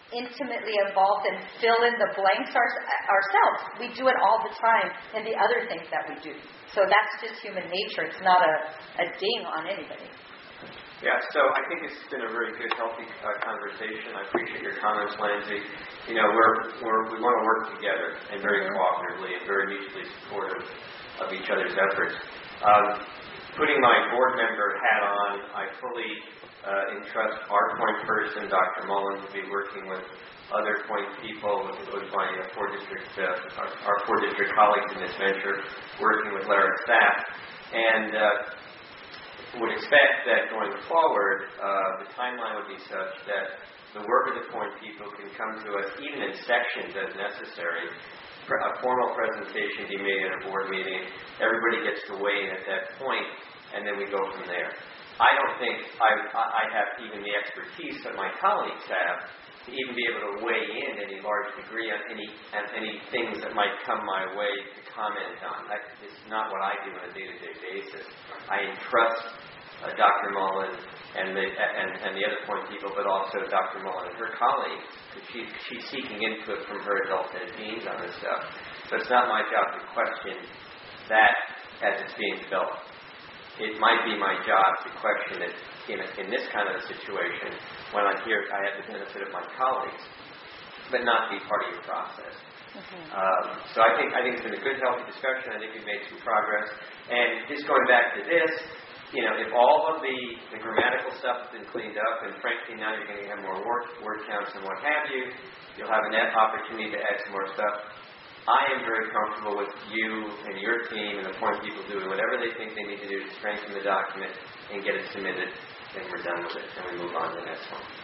intimately involved and fill in the blanks our, ourselves. We do it all the time in the other things that we do. So that's just human nature. It's not a, a ding on anybody. Yeah, so I think it's been a very good, healthy uh, conversation. I appreciate your comments, Lindsay. You know, we're, we're, we want to work together and very Mm-hmm. cooperatively and very mutually supportive of each other's efforts. Um, putting my board member hat on, I fully uh, entrust our point person, Doctor Mullen, to be working with other point people, with, with my uh, four district, uh, our, our four district colleagues in this venture, working with L A R I C staff, and uh, would expect that going forward, uh, the timeline would be such that the work of the point people can come to us, even in sections as necessary. A formal presentation be made at a board meeting. Everybody gets to weigh in at that point, and then we go from there. I don't think I, I have even the expertise that my colleagues have to even be able to weigh in any large degree on any on any things that might come my way to comment on. That is not what I do on a day-to-day basis. I entrust uh, Doctor Mullen and the and, and the other point people, but also Doctor Mullen and her colleagues. She's, she's seeking input from her adult ed teams on this stuff. So it's not my job to question that as it's being developed. It might be my job to question it in, a, in this kind of a situation when I hear I have the benefit of my colleagues, but not be part of your process. Mm-hmm. Um, so I think I think it's been a good, healthy discussion. I think we've made some progress. And just going back to this, you know, if all of the, the grammatical stuff has been cleaned up, and frankly now you're going to have more word, word counts and what have you, you'll have a net opportunity to add some more stuff. I am very comfortable with you and your team and the point people doing whatever they think they need to do to strengthen the document and get it submitted, and we're done with it, and we move on to the next one.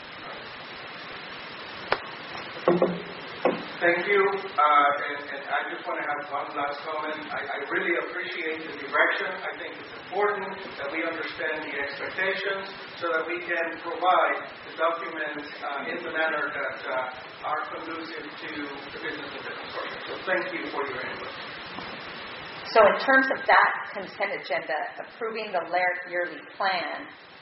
Thank you. Uh, and, and I just want to have one last comment. I, I really appreciate the direction. I think it's important that we understand the expectations so that we can provide the documents uh, in the manner that uh, are conducive to the business of the consortium. So thank you for your input. So in terms of that consent agenda, approving the L A R C yearly plan,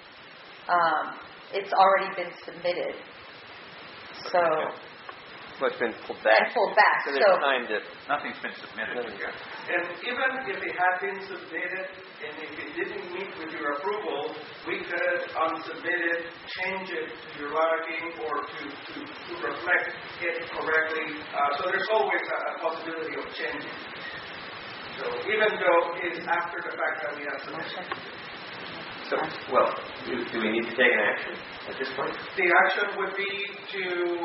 um, it's already been submitted. So... Well, it's been pulled back. And pulled back. So there's So, time to... Nothing's been submitted yet. And even if it had been submitted, and if it didn't meet with your approval, we could unsubmit it, change it to your liking, or to, to, to reflect it correctly. Uh, so there's always a, a possibility of changing. So even though it's after the fact that we have submitted. So, well, do, do we need to take an action at this point? The action would be to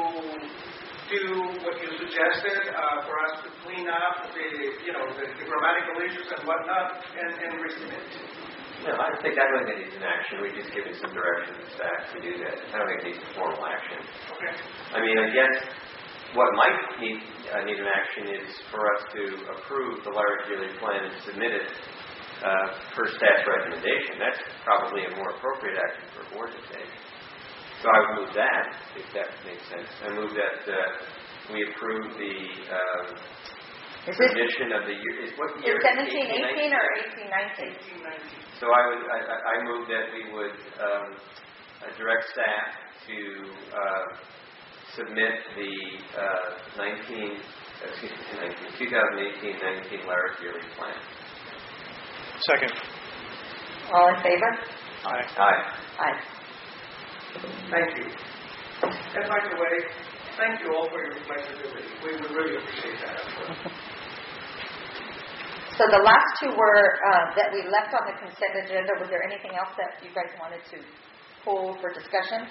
do what you suggested uh, for us to clean up the, you know, the, the grammatical issues and whatnot, and, and resubmit. No, I don't think I don't think it needs an action. We just give it some direction to staff to do that. I don't think it needs a formal action. Okay. I mean, I guess what might need, uh, need an action is for us to approve the L A R C yearly plan and submit it uh, for staff's recommendation. That's probably a more appropriate action for a board to take. So I would move that, if that makes sense. I move that uh, we approve the um, is it submission of the year. Is what year? is seventeen eighteen or eighteen nineteen? eighteen nineteen. So I would, I, I move that we would um, uh, direct staff to uh, submit the uh, nineteen, excuse me, twenty eighteen nineteen L A R C yearly plan. Second. All in favor? Aye. Aye. Aye. Thank you. And by the way, thank you all for your flexibility. We would really appreciate that. So the last two were uh, that we left on the consent agenda. Was there anything else that you guys wanted to pull for discussion?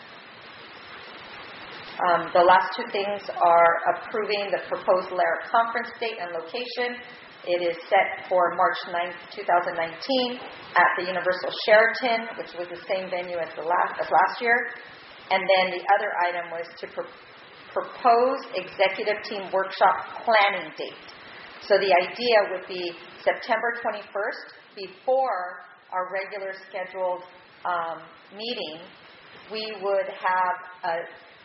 Um, the last two things are approving the proposed L A R C conference date and location. It is set for March ninth, twenty nineteen at the Universal Sheraton, which was the same venue as the last as last year. And then the other item was to pro- propose executive team workshop planning date. So the idea would be September twenty-first, before our regular scheduled um, meeting, we would have a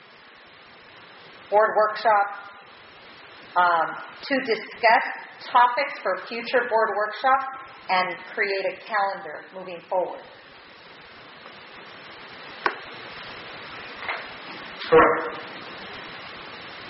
board workshop um, to discuss topics for future board workshop and create a calendar moving forward. Correct.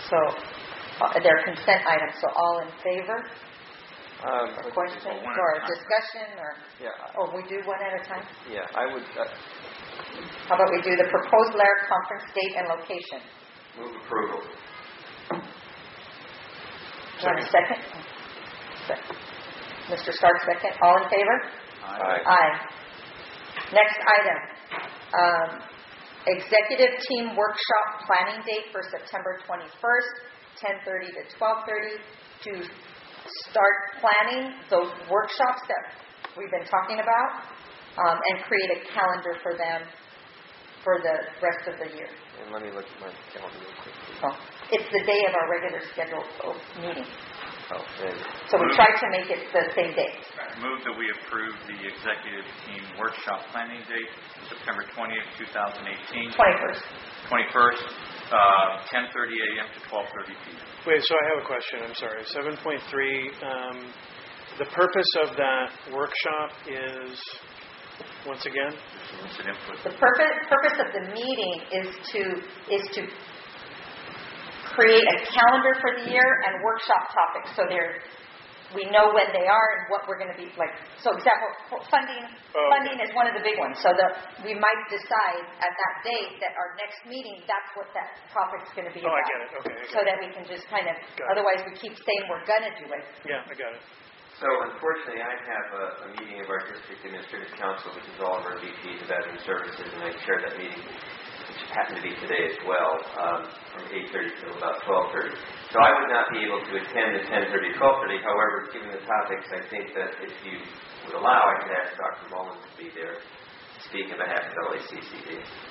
So, uh, they're consent items, so all in favor? Um, Or questions, One at a or time. discussion, or, yeah, or we do one at a time? yeah, I would uh, How about we do the proposed Lyric conference date and location? move approval. Do you want a second? Second. Mister Stark, second. All in favor? Aye. Aye. Next item, um, executive team workshop planning date for September twenty-first, ten thirty to twelve thirty, to start planning those workshops that we've been talking about, um, and create a calendar for them for the rest of the year. And let me look at my calendar real quickly. So it's the day of our regular scheduled oh, meeting. Oh, and So we tried to make it the same day. Move that we approve the executive team workshop planning date, September twentieth, twenty eighteen. twenty-first. twenty-first, uh, ten thirty a.m. to twelve thirty p.m. Wait, so I have a question. I'm sorry. seven point three, um, the purpose of that workshop is, once again? Solicit input. The purpose, purpose of the meeting is to, is to create a calendar for the year and workshop topics. So there, we know when they are and what we're going to be like. So example, funding, Oh, funding is one of the big ones. So the, we might decide at that date that our next meeting, that's what that topic's going to be Oh, about. I get it. Okay, I So got it. that we can just kind of, Got it. otherwise we keep saying we're going to do it. Yeah, I got it. so unfortunately, I have a, a meeting of our district administrative council, which is all of our V Ps of Veteran Services, and I chair that meeting, which happened to be today as well, um, from eight thirty till about twelve thirty. So I would not be able to attend the ten thirty, twelve thirty. However, given the topics, I think that if you would allow, I could ask Doctor Mullen to be there to speak on behalf of L A C C D.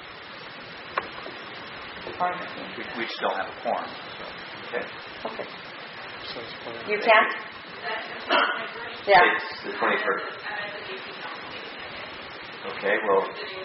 Fine. We, we still have a quorum, so. Okay. Okay. So it's fine. You can? Yeah. It's the twenty-first. Okay, well,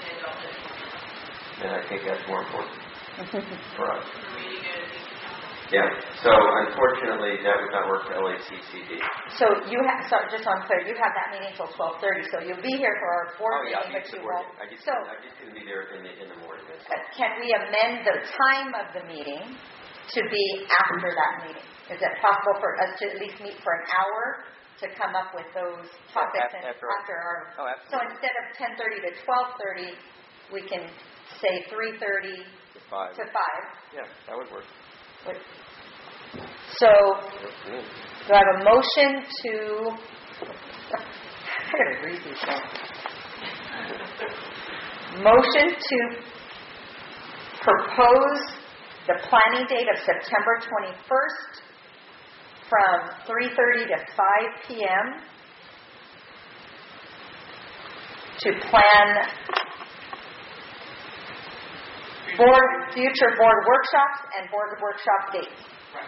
then I think that's more important for us. Yeah, so unfortunately, that would not work for L A C C D. So you have, so just so I'm clear, you have that meeting until twelve thirty, so you'll be here for our board Oh, yeah, meeting, but I'll be you supporting won't. it. I just, So, I just couldn't be there in the, in the morning. that's uh, all. can we amend the time of the meeting to be after that meeting? Is it possible for us to at least meet for an hour to come up with those topics and after our- after our, Oh, so absolutely. instead of ten thirty to twelve thirty, we can say three thirty To five. to five. Yeah, that would work. Wait. So, do I have a motion to, I gotta read these things. Motion to propose the planning date of September twenty-first from three thirty to five p.m. to plan board, future board workshops and board workshop dates.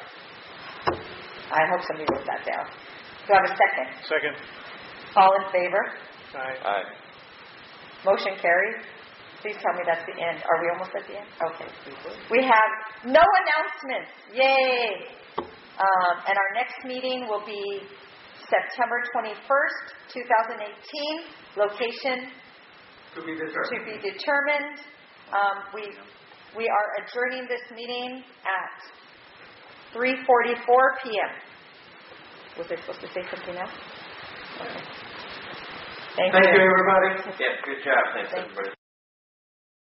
I hope somebody wrote that down. Do I have a second? Second. All in favor? Aye. Aye. Motion carried. Please tell me that's the end. Are we almost at the end? Okay. We have no announcements. Yay! Um, and our next meeting will be September twenty-first, twenty eighteen. Location To be to determined. be determined. Um, we we are adjourning this meeting at three forty-four p.m. Was I supposed to say something else? Okay. Thank, Thank you, everybody. Yeah, good job. Thanks, Thank you. everybody.